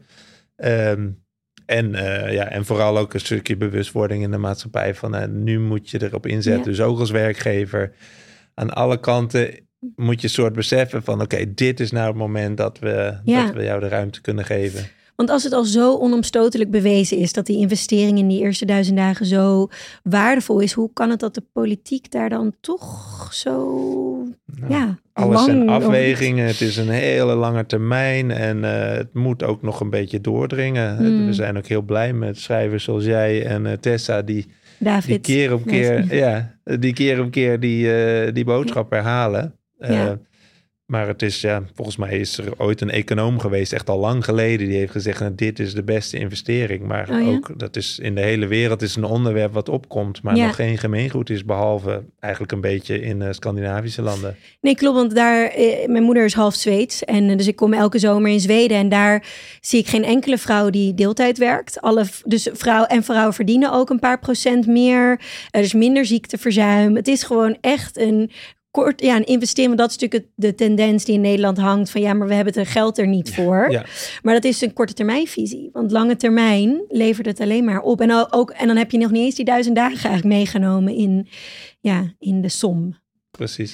Um, en, uh, ja, en vooral ook een stukje bewustwording in de maatschappij van uh, nu moet je erop inzetten. Ja. Dus ook als werkgever aan alle kanten moet je een soort beseffen van oké, okay, dit is nou het moment dat we, Ja. dat we jou de ruimte kunnen geven. Want als het al zo onomstotelijk bewezen is dat die investering in die eerste duizend dagen zo waardevol is, hoe kan het dat de politiek daar dan toch zo Nou, ja, alles lang zijn over- afwegingen. Het is een hele lange termijn en uh, het moet ook nog een beetje doordringen. Hmm. We zijn ook heel blij met schrijvers zoals jij en uh, Tessa die, die David. keer op keer, Nee. ja, die keer op keer die, uh, die boodschap herhalen. Uh, Ja. Maar het is, ja, volgens mij is er ooit een econoom geweest, echt al lang geleden, die heeft gezegd, nou, dit is de beste investering. Maar Oh, ja? ook, dat is in de hele wereld is een onderwerp wat opkomt, maar Ja. nog geen gemeengoed is, behalve eigenlijk een beetje in uh, Scandinavische landen. Nee, klopt, want daar, eh, mijn moeder is half Zweeds en eh, dus ik kom elke zomer in Zweden en daar zie ik geen enkele vrouw die deeltijd werkt. Alle, v- dus vrouw en vrouwen verdienen ook een paar procent meer. Er is minder ziekteverzuim. Het is gewoon echt een kort, ja, een investering. Want dat is natuurlijk het- de tendens die in Nederland hangt van ja, maar we hebben het er geld er niet voor. Ja. Maar dat is een korte termijnvisie. Want lange termijn levert het alleen maar op. En, al- ook, en dan heb je nog niet eens die duizend dagen eigenlijk meegenomen in, ja, in de som. Precies.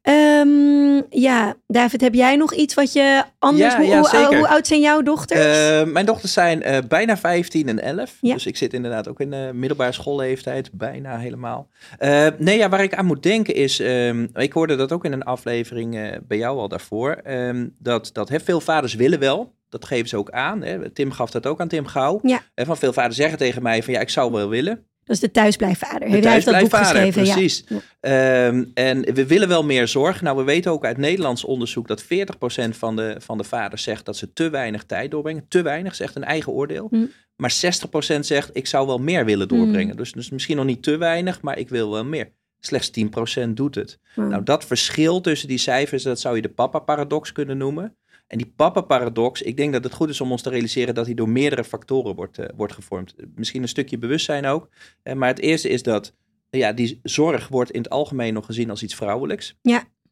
Um, ja, David, heb jij nog iets wat je anders... Ja, hoe, ja, hoe, zeker. hoe oud zijn jouw dochters? Uh, mijn dochters zijn uh, bijna vijftien en elf. Ja. Dus ik zit inderdaad ook in de middelbare schoolleeftijd. Bijna helemaal. Uh, nee, ja, waar ik aan moet denken is... Um, ik hoorde dat ook in een aflevering uh, bij jou al daarvoor. Um, dat dat he, veel vaders willen wel. Dat geven ze ook aan. Hè. Tim gaf dat ook aan Tim Gouw. Ja. En van veel vaders zeggen tegen mij van ja, ik zou wel willen. Dat is de thuisblijfvader. De Hij heeft dat boek thuisblijfvader, geschreven. precies. Ja. Um, en we willen wel meer zorg. Nou, we weten ook uit Nederlands onderzoek dat veertig procent van de, van de vaders zegt dat ze te weinig tijd doorbrengen. Te weinig, zegt een eigen oordeel. Hm. Maar zestig procent zegt ik zou wel meer willen doorbrengen. Hm. Dus, dus misschien nog niet te weinig, maar ik wil wel meer. Slechts tien procent doet het. Wow. Nou, dat verschil tussen die cijfers, dat zou je de papa-paradox kunnen noemen. En die papa-paradox, ik denk dat het goed is om ons te realiseren dat die door meerdere factoren wordt, uh, wordt gevormd. Misschien een stukje bewustzijn ook. Uh, maar het eerste is dat ja, die zorg wordt in het algemeen nog gezien als iets vrouwelijks. Ja.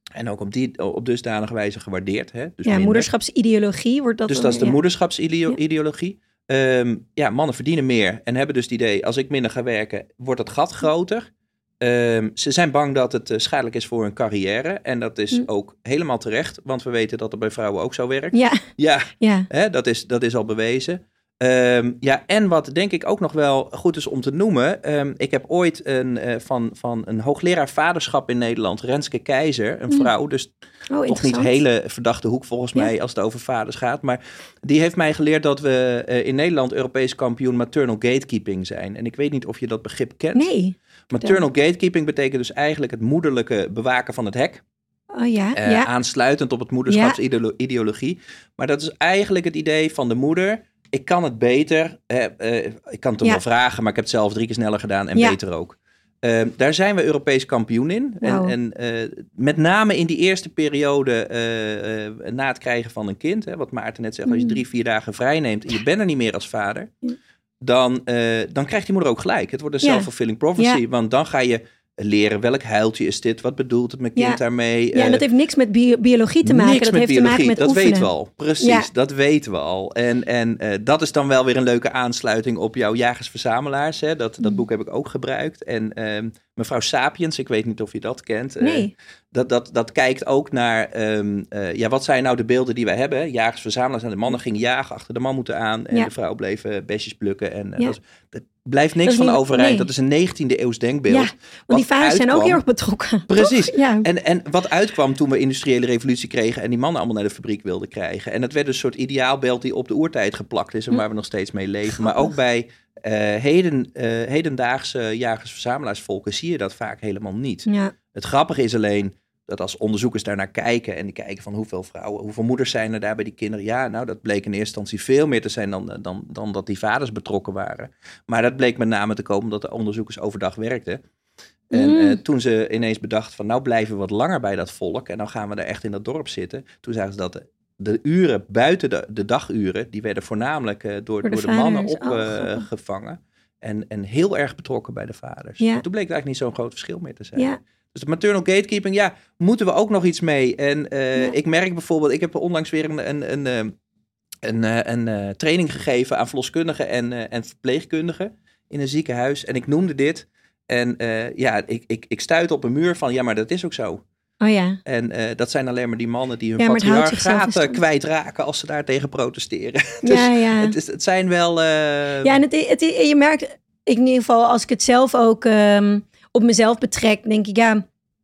En ook op, die, op dusdanige wijze gewaardeerd. Hè? Dus ja, minder. moederschapsideologie wordt dat Dus dan, dat is de ja. moederschapsideologie. Um, ja, mannen verdienen meer en hebben dus het idee, als ik minder ga werken, wordt het gat groter. Um, ze zijn bang dat het uh, schadelijk is voor hun carrière. En dat is hm. ook helemaal terecht, want we weten dat het bij vrouwen ook zo werkt. Ja, ja, ja. Hè, dat, is, dat is al bewezen. Um, ja, en wat denk ik ook nog wel goed is om te noemen. Um, ik heb ooit een, uh, van, van een hoogleraar vaderschap in Nederland, Renske Keizer, een vrouw, dus oh, toch niet een hele verdachte hoek volgens ja. mij als het over vaders gaat. Maar die heeft mij geleerd dat we uh, in Nederland Europees kampioen maternal gatekeeping zijn. En ik weet niet of je dat begrip kent. Nee. Maternal gatekeeping betekent dus eigenlijk het moederlijke bewaken van het hek. Oh ja, uh, ja. Aansluitend op het moederschapsideologie. Ja. Maar dat is eigenlijk het idee van de moeder. Ik kan het beter. Uh, uh, ik kan het hem ja. wel vragen, maar ik heb het zelf drie keer sneller gedaan en ja. beter ook. Uh, daar zijn we Europees kampioen in. Wow. En, en uh, met name in die eerste periode uh, uh, na het krijgen van een kind. Hè, wat Maarten net zegt, als je drie, vier dagen vrij neemt en je bent er niet meer als vader. Ja. Dan, uh, dan krijgt die moeder ook gelijk. Het wordt een ja. self-fulfilling prophecy. Ja. Want dan ga je leren welk huiltje is dit, wat bedoelt het mijn kind ja. daarmee. Ja, en dat heeft niks met bi- biologie te maken. Niks dat met heeft biologie, te maken met dat oefenen. weten we al. Precies, ja. dat weten we al. En, en uh, dat is dan wel weer een leuke aansluiting op jouw jagers-verzamelaars. Hè. Dat, dat mm. boek heb ik ook gebruikt. En um, mevrouw Sapiens, ik weet niet of je dat kent. Nee. Uh, dat, dat, dat kijkt ook naar, um, uh, ja, wat zijn nou de beelden die wij hebben? Jagers-verzamelaars en de mannen gingen jagen, achter de mammoeten aan. En ja. de vrouw bleef uh, besjes plukken. En uh, ja. dat, dat blijft niks van overeind. Nee. Dat is een negentiende eeuws denkbeeld. Ja, want die vaders zijn ook heel erg betrokken. Precies. Ja. En, en wat uitkwam toen we industriële revolutie kregen en die mannen allemaal naar de fabriek wilden krijgen. En dat werd een soort ideaalbeeld die op de oertijd geplakt is en waar we nog steeds mee leven. Grappig. Maar ook bij uh, heden, uh, hedendaagse jagers-verzamelaarsvolken zie je dat vaak helemaal niet. Ja. Het grappige is alleen dat als onderzoekers daarnaar kijken en die kijken van hoeveel vrouwen, hoeveel moeders zijn er daar bij die kinderen. Ja, nou dat bleek in eerste instantie veel meer te zijn dan, dan, dan dat die vaders betrokken waren. Maar dat bleek met name te komen omdat de onderzoekers overdag werkten. En mm. uh, toen ze ineens bedacht van nou blijven we wat langer bij dat volk en dan gaan we daar echt in dat dorp zitten. Toen zagen ze dat de, de uren buiten de, de daguren, die werden voornamelijk uh, door, door, de, door de mannen opgevangen. Oh, uh, en, en heel erg betrokken bij de vaders. Ja. En toen bleek het eigenlijk niet zo'n groot verschil meer te zijn. Ja. Dus de maternal gatekeeping, ja, moeten we ook nog iets mee. En uh, ja. ik merk bijvoorbeeld, ik heb onlangs weer een, een, een, een, een, een, een training gegeven aan verloskundigen en, uh, en verpleegkundigen in een ziekenhuis. En ik noemde dit. En uh, ja, ik, ik, ik stuitte op een muur van, ja, maar dat is ook zo. Oh ja. En uh, dat zijn alleen maar die mannen die hun ja, patriarchaat kwijtraken als ze daar tegen protesteren. Dus ja, ja. Het, is, het zijn wel... Uh... Ja, en het, het, je merkt, ik in ieder geval als ik het zelf ook um, op mezelf betrek, denk ik, ja,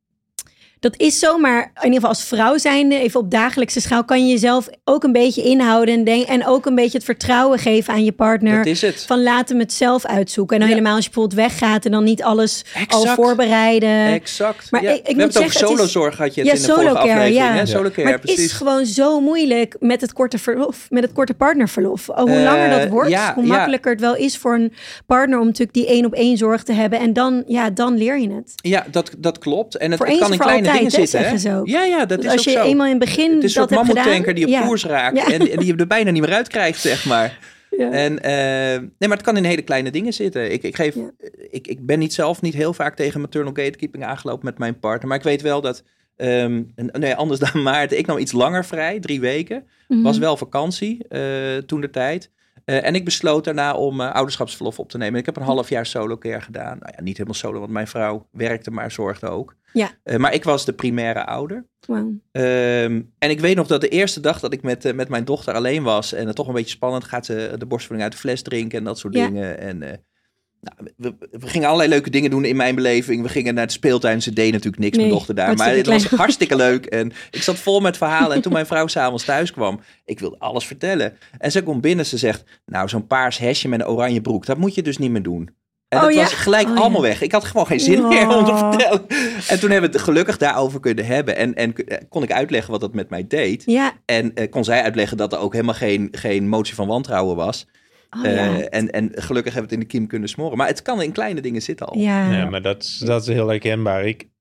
dat is zo, maar in ieder geval als vrouw zijnde, even op dagelijkse schaal, kan je jezelf ook een beetje inhouden en, denk, en ook een beetje het vertrouwen geven aan je partner. Dat is het. Van laat hem het zelf uitzoeken. En dan ja. helemaal als je bijvoorbeeld weggaat en dan niet alles exact. al voorbereiden. Exact. Maar ja. ik, ik We moet hebben zeggen, het over solozorg, had je het ja, in de vorige care, aflevering. Ja. Hè? Solo care, maar het precies. is gewoon zo moeilijk met het korte verlof, met het korte partnerverlof. Oh, hoe uh, langer dat wordt, ja, hoe makkelijker ja. het wel is voor een partner om natuurlijk die één op één zorg te hebben. En dan, ja, dan leer je het. Ja, dat, dat klopt. En het, voor het kan in kleine altijd, dingen hè, zitten. Hè? Zo. Ja, ja, dat is als ook je zo. eenmaal in het begin het is dat een hebt soort mammoetanker die op ja. koers raakt ja. en, en die je er bijna niet meer uit krijgt, zeg maar. Ja. En, uh, nee, maar het kan in hele kleine dingen zitten. Ik, ik, geef, ja. ik, ik ben niet zelf niet heel vaak tegen maternal gatekeeping aangelopen met mijn partner, maar ik weet wel dat, um, nee, anders dan Maarten, ik nam iets langer vrij, drie weken. Mm-hmm. Was wel vakantie uh, toen de tijd. Uh, en ik besloot daarna om uh, ouderschapsverlof op te nemen. Ik heb een half jaar solo care gedaan. Nou ja, niet helemaal solo, want mijn vrouw werkte, maar zorgde ook. Ja. Uh, maar ik was de primaire ouder. Wow. Um, en ik weet nog dat de eerste dag dat ik met, uh, met mijn dochter alleen was en het toch een beetje spannend, gaat ze de borstvoeding uit de fles drinken en dat soort ja. dingen. En uh, nou, we, we gingen allerlei leuke dingen doen in mijn beleving. We gingen naar het speeltuin. Ze deed natuurlijk niks, nee, mijn dochter daar. Maar het was hartstikke leuk. En ik zat vol met verhalen. En toen mijn vrouw s'avonds thuis kwam, ik wilde alles vertellen. En ze komt binnen, ze zegt, nou, zo'n paars hesje met een oranje broek, dat moet je dus niet meer doen. En dat oh, was ja? gelijk oh, allemaal ja. weg. Ik had gewoon geen zin oh. meer om te vertellen. En toen hebben we het gelukkig daarover kunnen hebben. En, en kon ik uitleggen wat dat met mij deed. Ja. En uh, kon zij uitleggen dat er ook helemaal geen, geen motie van wantrouwen was. Oh, ja. uh, en, en gelukkig hebben we het in de kiem kunnen smoren. Maar het kan in kleine dingen zitten al. Ja, ja maar dat is, dat is heel herkenbaar. Ik,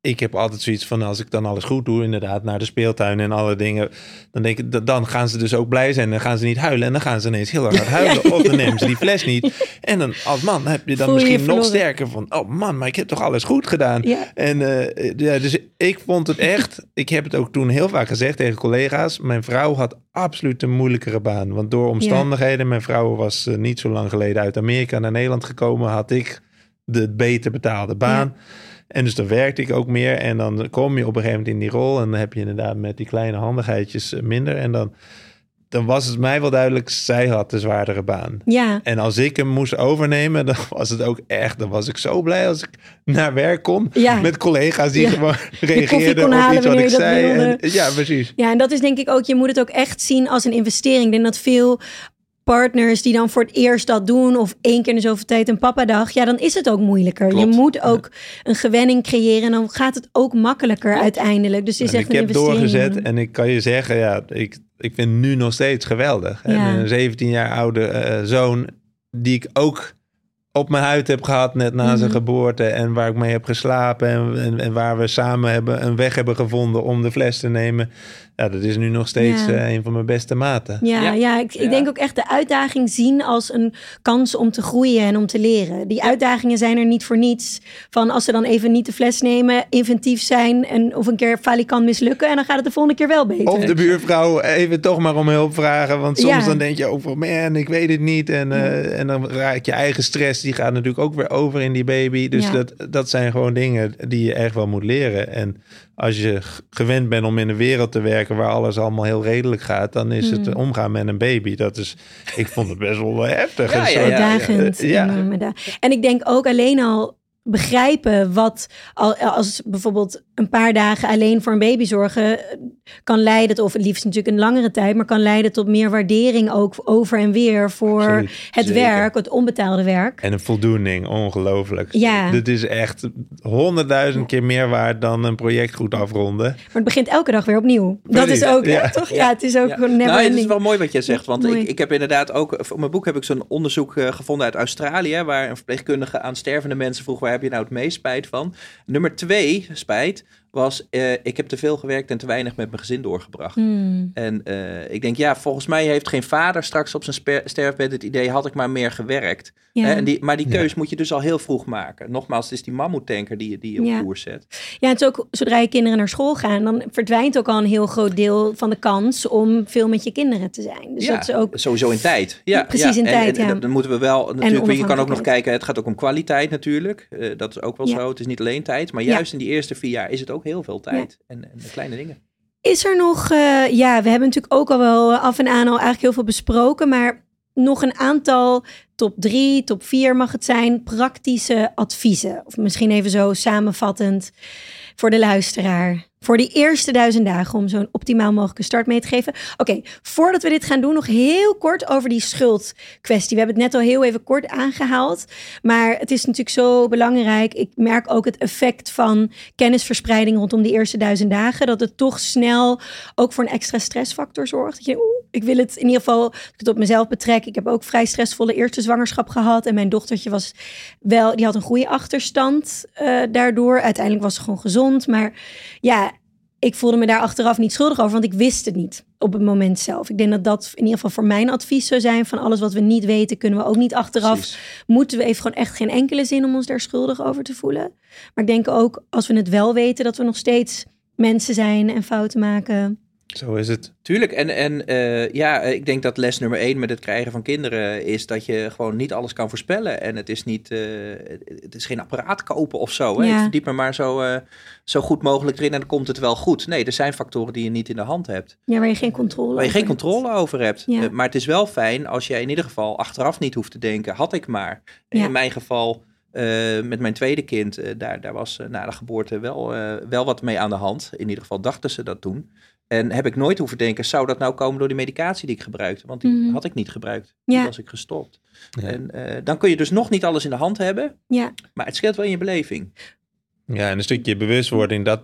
ik heb altijd zoiets van, als ik dan alles goed doe, inderdaad, naar de speeltuin en alle dingen, dan denk ik, dan gaan ze dus ook blij zijn. Dan gaan ze niet huilen en dan gaan ze ineens heel hard huilen. Of dan nemen ze die fles niet. En dan als man heb je dan Voel je misschien je nog sterker van, oh man, maar ik heb toch alles goed gedaan. Ja. En uh, ja, dus ik vond het echt, ik heb het ook toen heel vaak gezegd tegen collega's, mijn vrouw had absoluut een moeilijkere baan. Want door omstandigheden, ja. mijn vrouw was uh, niet zo lang geleden uit Amerika naar Nederland gekomen, had ik de beter betaalde baan. Ja. En dus dan werkte ik ook meer. En dan kom je op een gegeven moment in die rol. En dan heb je inderdaad met die kleine handigheidjes minder. En dan, dan was het mij wel duidelijk, zij had de zwaardere baan. Ja. En als ik hem moest overnemen, dan was het ook echt. Dan was ik zo blij als ik naar werk kon. Ja. Met collega's die ja. gewoon reageerden op iets wat ik zei. En, ja, precies. Ja, en dat is denk ik ook, je moet het ook echt zien als een investering. Ik denk dat veel partners die dan voor het eerst dat doen, of één keer in de zoveel tijd een papadag, ja, dan is het ook moeilijker. Klopt. Je moet ook een gewenning creëren en dan gaat het ook makkelijker Klopt. uiteindelijk. Dus het is en echt ik een heb doorgezet en ik kan je zeggen, ja, ik, ik vind het nu nog steeds geweldig. Ja. En een zeventien jaar oude uh, zoon, die ik ook op mijn huid heb gehad net na mm-hmm. zijn geboorte en waar ik mee heb geslapen en, en, en waar we samen hebben een weg hebben gevonden om de fles te nemen. Ja, dat is nu nog steeds ja. uh, een van mijn beste maten. Ja, ja. ja, ik, ik ja. denk ook echt de uitdaging zien als een kans om te groeien en om te leren. Die uitdagingen zijn er niet voor niets. Van als ze dan even niet de fles nemen, inventief zijn en of een keer falikant mislukken en dan gaat het de volgende keer wel beter. Of de buurvrouw even toch maar om hulp vragen, want soms ja. dan denk je ook van man, ik weet het niet. En, uh, ja. en dan raak je eigen stress, die gaat natuurlijk ook weer over in die baby. Dus ja. dat, dat zijn gewoon dingen die je echt wel moet leren. En als je gewend bent om in een wereld te werken waar alles allemaal heel redelijk gaat, dan is het mm. omgaan met een baby. Dat is, ik vond het best wel heftig. Ja, ja, ja, uitdagend. Ja, ja. Ja. En ik denk ook alleen al begrijpen wat als bijvoorbeeld een paar dagen alleen voor een baby zorgen kan leiden, of het liefst natuurlijk een langere tijd, maar kan leiden tot meer waardering ook over en weer voor Absoluut, het zeker. werk, het onbetaalde werk. En een voldoening, ongelooflijk. Ja. Dit is echt honderdduizend keer meer waard dan een project goed afronden. Maar het begint elke dag weer opnieuw. Precies. Dat is ook, ja. toch? Ja, het is ook ja. never nou, ending. Het is wel mooi wat jij zegt, want ik, ik heb inderdaad ook, voor mijn boek heb ik zo'n onderzoek uh, gevonden uit Australië, waar een verpleegkundige aan stervende mensen vroeg, waar heb je nou het meest spijt van? Nummer twee spijt was, uh, ik heb te veel gewerkt en te weinig met mijn gezin doorgebracht. Mm. En uh, ik denk, ja, volgens mij heeft geen vader straks op zijn sper- sterfbed het idee, had ik maar meer gewerkt. Ja. Hè? En die, maar die keus ja. moet je dus al heel vroeg maken. Nogmaals, het is die mammoetanker die, die je op ja. koers zet. Ja, het is ook, zodra je kinderen naar school gaan, dan verdwijnt ook al een heel groot deel van de kans om veel met je kinderen te zijn. Dus ja, dat is ook sowieso in tijd. Ja, precies ja. in en, tijd, en, ja. En dan moeten we wel, natuurlijk, je kan ook nog kijken, het gaat ook om kwaliteit natuurlijk. Uh, dat is ook wel ja. zo. Het is niet alleen tijd, maar juist ja. in die eerste vier jaar is het ook heel veel tijd. Ja. En, en de kleine dingen. Is er nog, uh, ja, we hebben natuurlijk ook al wel af en aan al eigenlijk heel veel besproken, maar nog een aantal top drie, top vier mag het zijn, praktische adviezen. Of misschien even zo samenvattend voor de luisteraar. Voor die eerste duizend dagen om zo'n optimaal mogelijke start mee te geven. Oké, okay, voordat we dit gaan doen, nog heel kort over die schuldkwestie. We hebben het net al heel even kort aangehaald. Maar het is natuurlijk zo belangrijk. Ik merk ook het effect van kennisverspreiding rondom die eerste duizend dagen. Dat het toch snel ook voor een extra stressfactor zorgt. Dat je, oeh, ik wil het in ieder geval, als ik het op mezelf betrek. Ik heb ook vrij stressvolle eerste zwangerschap gehad. En mijn dochtertje was wel, die had een goede achterstand uh, daardoor. Uiteindelijk was ze gewoon gezond. Maar ja, ik voelde me daar achteraf niet schuldig over, want ik wist het niet op het moment zelf. Ik denk dat dat in ieder geval voor mijn advies zou zijn. Van alles wat we niet weten, kunnen we ook niet achteraf. Precies. Moeten we even gewoon echt geen enkele zin om ons daar schuldig over te voelen. Maar ik denk ook, als we het wel weten, dat we nog steeds mensen zijn en fouten maken. Zo is het. Tuurlijk. En, en uh, ja, ik denk dat les nummer één met het krijgen van kinderen is dat je gewoon niet alles kan voorspellen. En het is niet, uh, het is geen apparaat kopen of zo. Hè? Ja. Verdiep me maar zo, uh, zo goed mogelijk erin en dan komt het wel goed. Nee, er zijn factoren die je niet in de hand hebt. Ja, waar je geen controle waar je over geen controle hebt. over hebt. Ja. Uh, maar het is wel fijn als je in ieder geval achteraf niet hoeft te denken, had ik maar. Ja. In mijn geval, Uh, met mijn tweede kind, uh, daar, daar was uh, na de geboorte wel, uh, wel wat mee aan de hand. In ieder geval dachten ze dat toen. En heb ik nooit hoeven denken, zou dat nou komen door die medicatie die ik gebruikte? Want die mm. had ik niet gebruikt. Ja. Die was ik gestopt. Ja. En uh, dan kun je dus nog niet alles in de hand hebben. Ja. Maar het scheelt wel in je beleving. Ja, en een stukje bewustwording, dat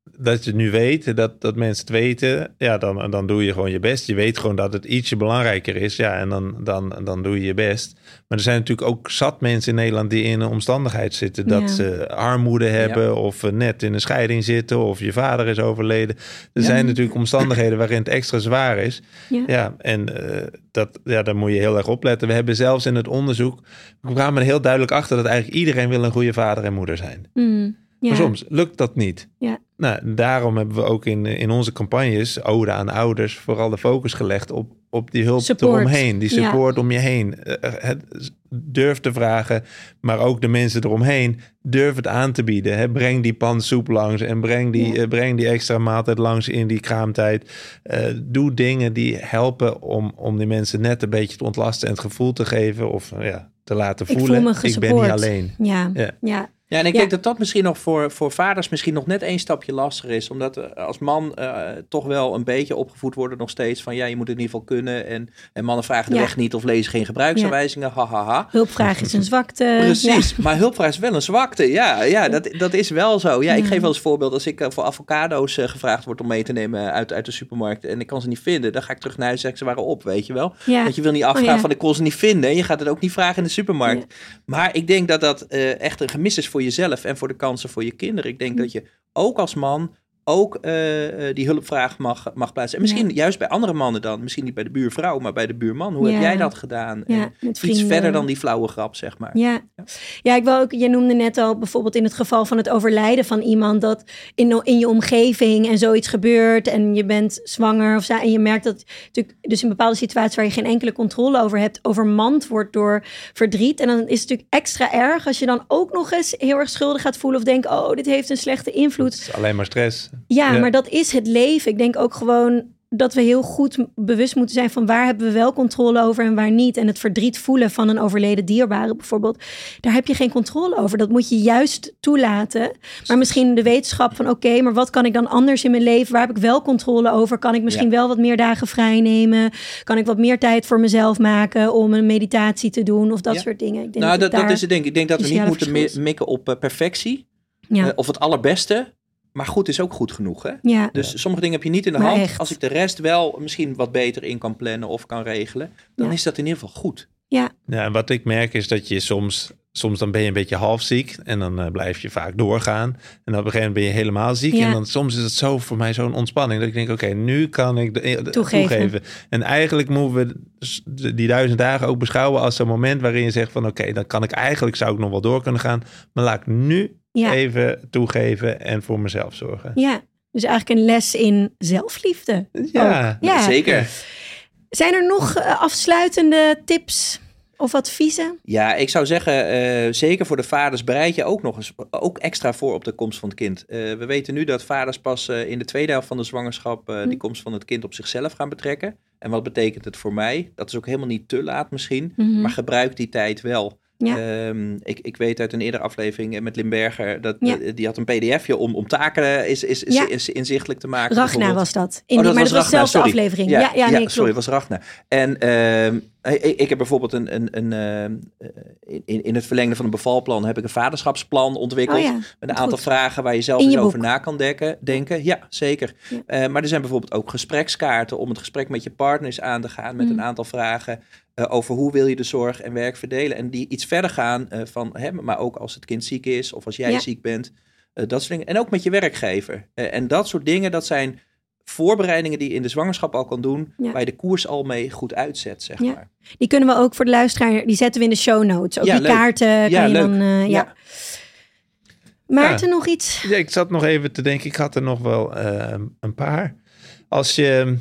dat je nu weet, dat, dat mensen het weten, ja, dan, dan doe je gewoon je best. Je weet gewoon dat het ietsje belangrijker is, ja, en dan, dan, dan doe je je best. Maar er zijn natuurlijk ook zat mensen in Nederland die in een omstandigheid zitten dat ja. ze armoede hebben ja. of net in een scheiding zitten of je vader is overleden. Er ja. zijn natuurlijk omstandigheden waarin het extra zwaar is. Ja, ja en uh, dat, ja, daar moet je heel erg opletten. We hebben zelfs in het onderzoek, we kwamen er heel duidelijk achter dat eigenlijk iedereen wil een goede vader en moeder zijn. Mm. Ja. Maar soms lukt dat niet. Ja. Nou, daarom hebben we ook in, in onze campagnes, ode aan ouders, vooral de focus gelegd op, op die hulp support. eromheen. Die support ja. om je heen. Uh, het, durf te vragen, maar ook de mensen eromheen. Durf het aan te bieden. Hè. Breng die pan soep langs en breng die, ja. uh, breng die extra maaltijd langs in die kraamtijd. Uh, doe dingen die helpen om, om die mensen net een beetje te ontlasten en het gevoel te geven of uh, ja, te laten voelen. Ik, voel me ik ben niet alleen. Ja, ja. ja. Ja, en ik ja. denk dat dat misschien nog voor, voor vaders misschien nog net één stapje lastiger is. Omdat we als man uh, toch wel een beetje opgevoed worden nog steeds van ja, je moet het in ieder geval kunnen. En, en mannen vragen de ja. weg niet of lezen geen gebruiksaanwijzingen. Ja. Ha, ha, ha. Hulpvraag is een zwakte. Precies, ja. maar hulpvraag is wel een zwakte. Ja, ja dat, dat is wel zo. Ja, ik ja. geef wel eens voorbeeld. Als ik uh, voor avocado's uh, gevraagd word om mee te nemen uit, uit de supermarkt en ik kan ze niet vinden, dan ga ik terug naar huis en zeg ze waren op, weet je wel. Ja. Want je wil niet afvragen oh, ja. van ik kon ze niet vinden. En je gaat het ook niet vragen in de supermarkt. Ja. Maar ik denk dat dat uh, echt een gemis is voor jezelf en voor de kansen voor je kinderen. Ik denk mm. dat je ook als man ook uh, die hulpvraag mag, mag plaatsen. En misschien ja. juist bij andere mannen dan. Misschien niet bij de buurvrouw, maar bij de buurman. Hoe ja. heb jij dat gedaan? Ja, en met iets vrienden. verder dan die flauwe grap, zeg maar. Ja, ja. ja ik wil ook, je noemde net al bijvoorbeeld in het geval van het overlijden van iemand, dat in, in je omgeving en zoiets gebeurt en je bent zwanger of zo, en je merkt dat natuurlijk dus in bepaalde situaties waar je geen enkele controle over hebt, overmand wordt door verdriet. En dan is het natuurlijk extra erg als je dan ook nog eens heel erg schuldig gaat voelen of denkt, oh, dit heeft een slechte invloed. Het is alleen maar stress. Ja, ja, maar dat is het leven. Ik denk ook gewoon dat we heel goed bewust moeten zijn van waar hebben we wel controle over en waar niet. En het verdriet voelen van een overleden dierbare bijvoorbeeld, daar heb je geen controle over. Dat moet je juist toelaten. Maar misschien de wetenschap van oké, okay, maar wat kan ik dan anders in mijn leven? Waar heb ik wel controle over? Kan ik misschien ja. wel wat meer dagen vrij nemen? Kan ik wat meer tijd voor mezelf maken om een meditatie te doen of dat ja. soort dingen? Ik denk nou, dat, dat, dat is het ding. Ik denk dat we niet moeten mi- mikken op uh, perfectie ja. uh, of het allerbeste. Maar goed is ook goed genoeg, hè? Ja. Dus ja. sommige dingen heb je niet in de maar hand. Echt. Als ik de rest wel misschien wat beter in kan plannen of kan regelen, dan ja. is dat in ieder geval goed. Ja. Ja, en wat ik merk is dat je soms, soms dan ben je een beetje half ziek en dan uh, blijf je vaak doorgaan. En dan op een gegeven moment ben je helemaal ziek. Ja. En dan soms is het zo voor mij zo'n ontspanning dat ik denk, oké, okay, nu kan ik de, de, toegeven. toegeven. En eigenlijk moeten we die duizend dagen ook beschouwen als zo'n moment waarin je zegt van oké, okay, dan kan ik eigenlijk, zou ik nog wel door kunnen gaan. Maar laat ik nu ja. even toegeven en voor mezelf zorgen. Ja, dus eigenlijk een les in zelfliefde. Ja, ja. zeker. Zijn er nog uh, afsluitende tips of adviezen? Ja, ik zou zeggen, uh, zeker voor de vaders, bereid je ook nog eens ook extra voor op de komst van het kind. Uh, we weten nu dat vaders pas uh, in de tweede helft van de zwangerschap uh, hm. die komst van het kind op zichzelf gaan betrekken. En wat betekent het voor mij? Dat is ook helemaal niet te laat misschien, mm-hmm. maar gebruik die tijd wel. Ja. Um, ik, ik weet uit een eerdere aflevering met Limberger, dat ja. uh, die had een pdfje om, om taken is, is, is, ja. is inzichtelijk te maken. Ragna was dat. In, oh, dat maar was dat was dezelfde aflevering. Ja, ja, ja, ja nee, sorry, het was Ragna. En um, ik, ik heb bijvoorbeeld een, een, een uh, in, in het verlengde van een bevalplan heb ik een vaderschapsplan ontwikkeld. Oh ja, met een aantal goed. vragen waar je zelf eens over na kan dekken, denken. Ja, zeker. Ja. Uh, maar er zijn bijvoorbeeld ook gesprekskaarten om het gesprek met je partners aan te gaan met mm. een aantal vragen. Uh, over hoe wil je de zorg en werk verdelen. En die iets verder gaan uh, van, hè, maar ook als het kind ziek is of als jij ja. ziek bent. Uh, dat soort dingen. En ook met je werkgever. Uh, en dat soort dingen, dat zijn voorbereidingen die je in de zwangerschap al kan doen. Ja. Waar je de koers al mee goed uitzet, zeg ja. maar. Die kunnen we ook voor de luisteraar, die zetten we in de show notes. Ook ja, die leuk. kaarten kan ja, je leuk. dan... Uh, ja. ja. Maarten, ja. nog iets? Ja, ik zat nog even te denken, ik had er nog wel uh, een paar. Als je...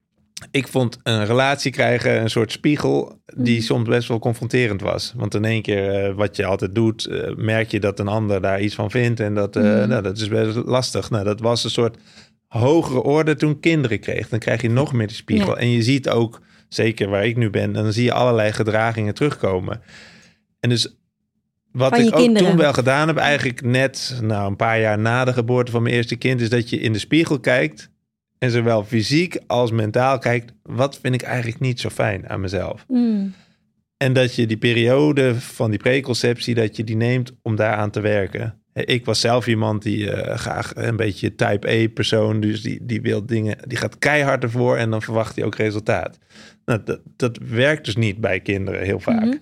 Ik vond een relatie krijgen een soort spiegel die mm. soms best wel confronterend was. Want in één keer uh, wat je altijd doet, uh, merk je dat een ander daar iets van vindt. En dat, uh, mm. nou, dat is best lastig. Nou, dat was een soort hogere orde toen ik kinderen kreeg. Dan krijg je nog meer die spiegel. Ja. En je ziet ook, zeker waar ik nu ben, dan zie je allerlei gedragingen terugkomen. En dus wat ik ook kinderen. toen wel gedaan heb, eigenlijk net nou, een paar jaar na de geboorte van mijn eerste kind, is dat je in de spiegel kijkt. En zowel fysiek als mentaal kijkt, wat vind ik eigenlijk niet zo fijn aan mezelf? Mm. En dat je die periode van die preconceptie, dat je die neemt om daaraan te werken. Ik was zelf iemand die uh, graag een beetje type A persoon. Dus die, die wil dingen, die gaat keihard ervoor en dan verwacht hij ook resultaat. Nou, dat, dat werkt dus niet bij kinderen heel vaak. Mm-hmm.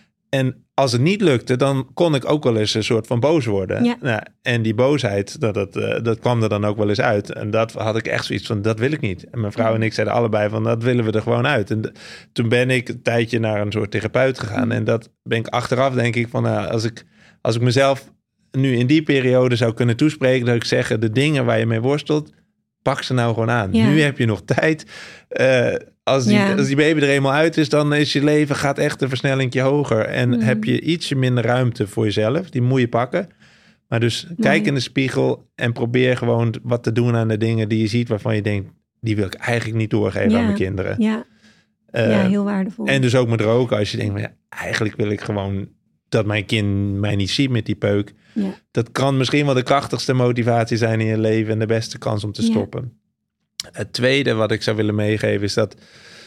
En als het niet lukte, dan kon ik ook wel eens een soort van boos worden. Ja. Nou, en die boosheid, nou, dat, uh, dat kwam er dan ook wel eens uit. En dat had ik echt zoiets van, dat wil ik niet. En mijn vrouw en ik zeiden allebei van, dat willen we er gewoon uit. En de, toen ben ik een tijdje naar een soort therapeut gegaan. Mm. En dat ben ik achteraf, denk ik, van nou, als ik, als ik mezelf nu in die periode zou kunnen toespreken, dat ik zeggen, de dingen waar je mee worstelt, pak ze nou gewoon aan. Ja. Nu heb je nog tijd. Uh, als, die, ja. als die baby er eenmaal uit is, dan is je leven gaat echt een versnellingje hoger. En mm. heb je ietsje minder ruimte voor jezelf. Die moet je pakken. Maar dus nee. kijk in de spiegel en probeer gewoon wat te doen aan de dingen die je ziet waarvan je denkt, die wil ik eigenlijk niet doorgeven ja. aan mijn kinderen. Ja. Uh, ja, heel waardevol. En dus ook met roken. Als je denkt, van, ja, eigenlijk wil ik gewoon dat mijn kind mij niet ziet met die peuk. Ja. Dat kan misschien wel de krachtigste motivatie zijn in je leven en de beste kans om te stoppen. Ja. Het tweede wat ik zou willen meegeven is dat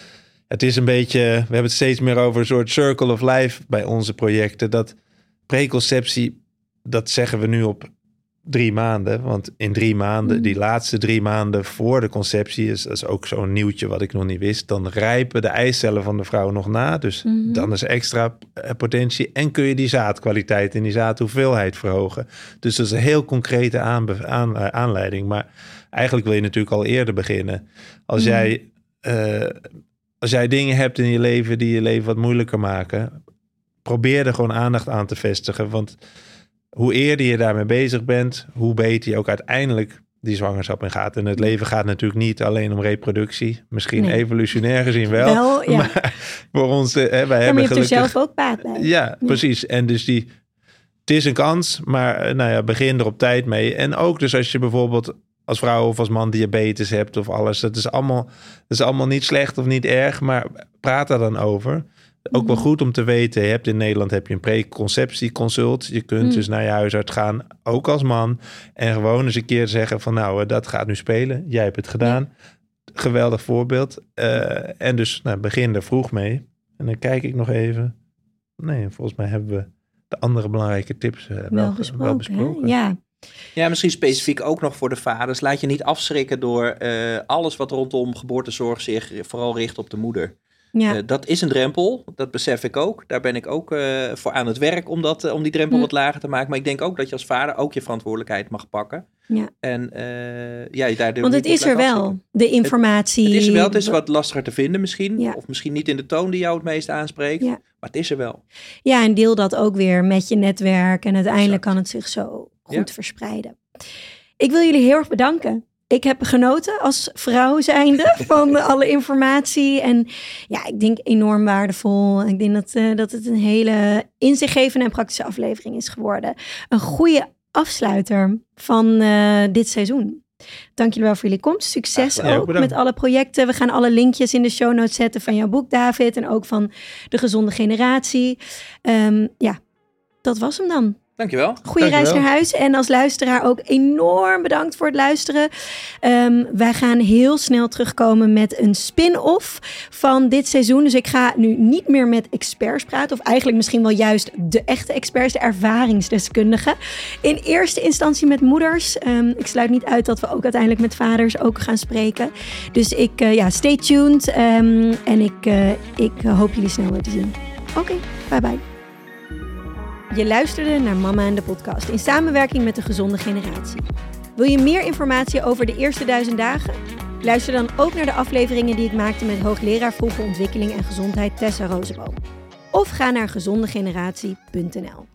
het is een beetje, we hebben het steeds meer over een soort circle of life bij onze projecten. Dat preconceptie, dat zeggen we nu op drie maanden. Want in drie maanden, mm. die laatste drie maanden voor de conceptie, is, dat is ook zo'n nieuwtje wat ik nog niet wist. Dan rijpen de eicellen van de vrouw nog na. Dus mm-hmm. dan is extra potentie. En kun je die zaadkwaliteit en die zaadhoeveelheid verhogen. Dus dat is een heel concrete aanbe- aan, uh, aanleiding. Maar eigenlijk wil je natuurlijk al eerder beginnen. Als, mm. jij, uh, als jij dingen hebt in je leven die je leven wat moeilijker maken, probeer er gewoon aandacht aan te vestigen. Want hoe eerder je daarmee bezig bent, hoe beter je ook uiteindelijk die zwangerschap in gaat. En het leven gaat natuurlijk niet alleen om reproductie. Misschien nee. evolutionair gezien wel. wel ja. Maar voor ons, hè, wij ja, hebben maar je gelukkig hebt er zelf ook baat bij. Ja, ja, precies. En dus die, het is een kans, maar nou ja, begin er op tijd mee. En ook dus als je bijvoorbeeld als vrouw of als man diabetes hebt of alles. Dat is allemaal, dat is allemaal niet slecht of niet erg, maar praat daar dan over. Ook wel goed om te weten, je hebt in Nederland heb je een preconceptieconsult. Je kunt mm. dus naar je huisarts gaan, ook als man. En gewoon eens een keer zeggen van nou, dat gaat nu spelen. Jij hebt het gedaan. Ja. Geweldig voorbeeld. Uh, en dus nou, begin er vroeg mee. En dan kijk ik nog even. Nee, volgens mij hebben we de andere belangrijke tips uh, wel, wel, gesproken, wel besproken. Ja. Ja, misschien specifiek ook nog voor de vaders. Laat je niet afschrikken door uh, alles wat rondom geboortezorg zich vooral richt op de moeder. Ja. Uh, dat is een drempel, dat besef ik ook. Daar ben ik ook uh, voor aan het werk om, dat, uh, om die drempel mm. wat lager te maken. Maar ik denk ook dat je als vader ook je verantwoordelijkheid mag pakken. Ja. En uh, ja, daar Want het is er wel, de informatie. Het, het is er wel, het is wat lastiger te vinden misschien. Ja. Of misschien niet in de toon die jou het meest aanspreekt. Ja. Maar het is er wel. Ja, en deel dat ook weer met je netwerk. En uiteindelijk exact. Kan het zich zo goed ja. verspreiden. Ik wil jullie heel erg bedanken. Ik heb genoten als vrouw zijnde van alle informatie. En ja, ik denk enorm waardevol. Ik denk dat, uh, dat het een hele inzichtgevende en praktische aflevering is geworden. Een goede afsluiter van uh, dit seizoen. Dank jullie wel voor jullie komst. Succes ja, ook met alle projecten. We gaan alle linkjes in de show notes zetten van jouw boek, David. En ook van de gezonde generatie. Um, ja, dat was hem dan. Dankjewel. Goeie reis naar huis. En als luisteraar ook enorm bedankt voor het luisteren. Um, wij gaan heel snel terugkomen met een spin-off van dit seizoen. Dus ik ga nu niet meer met experts praten. Of eigenlijk misschien wel juist de echte experts, de ervaringsdeskundigen. In eerste instantie met moeders. Um, ik sluit niet uit dat we ook uiteindelijk met vaders ook gaan spreken. Dus ik, uh, ja, stay tuned. Um, en ik, uh, ik hoop jullie snel weer te zien. Oké, okay, bye bye. Je luisterde naar Mama en de podcast in samenwerking met de Gezonde Generatie. Wil je meer informatie over de eerste duizend dagen? Luister dan ook naar de afleveringen die ik maakte met hoogleraar vroege ontwikkeling en gezondheid Tessa Rozenboom. Of ga naar gezonde generatie punt n l.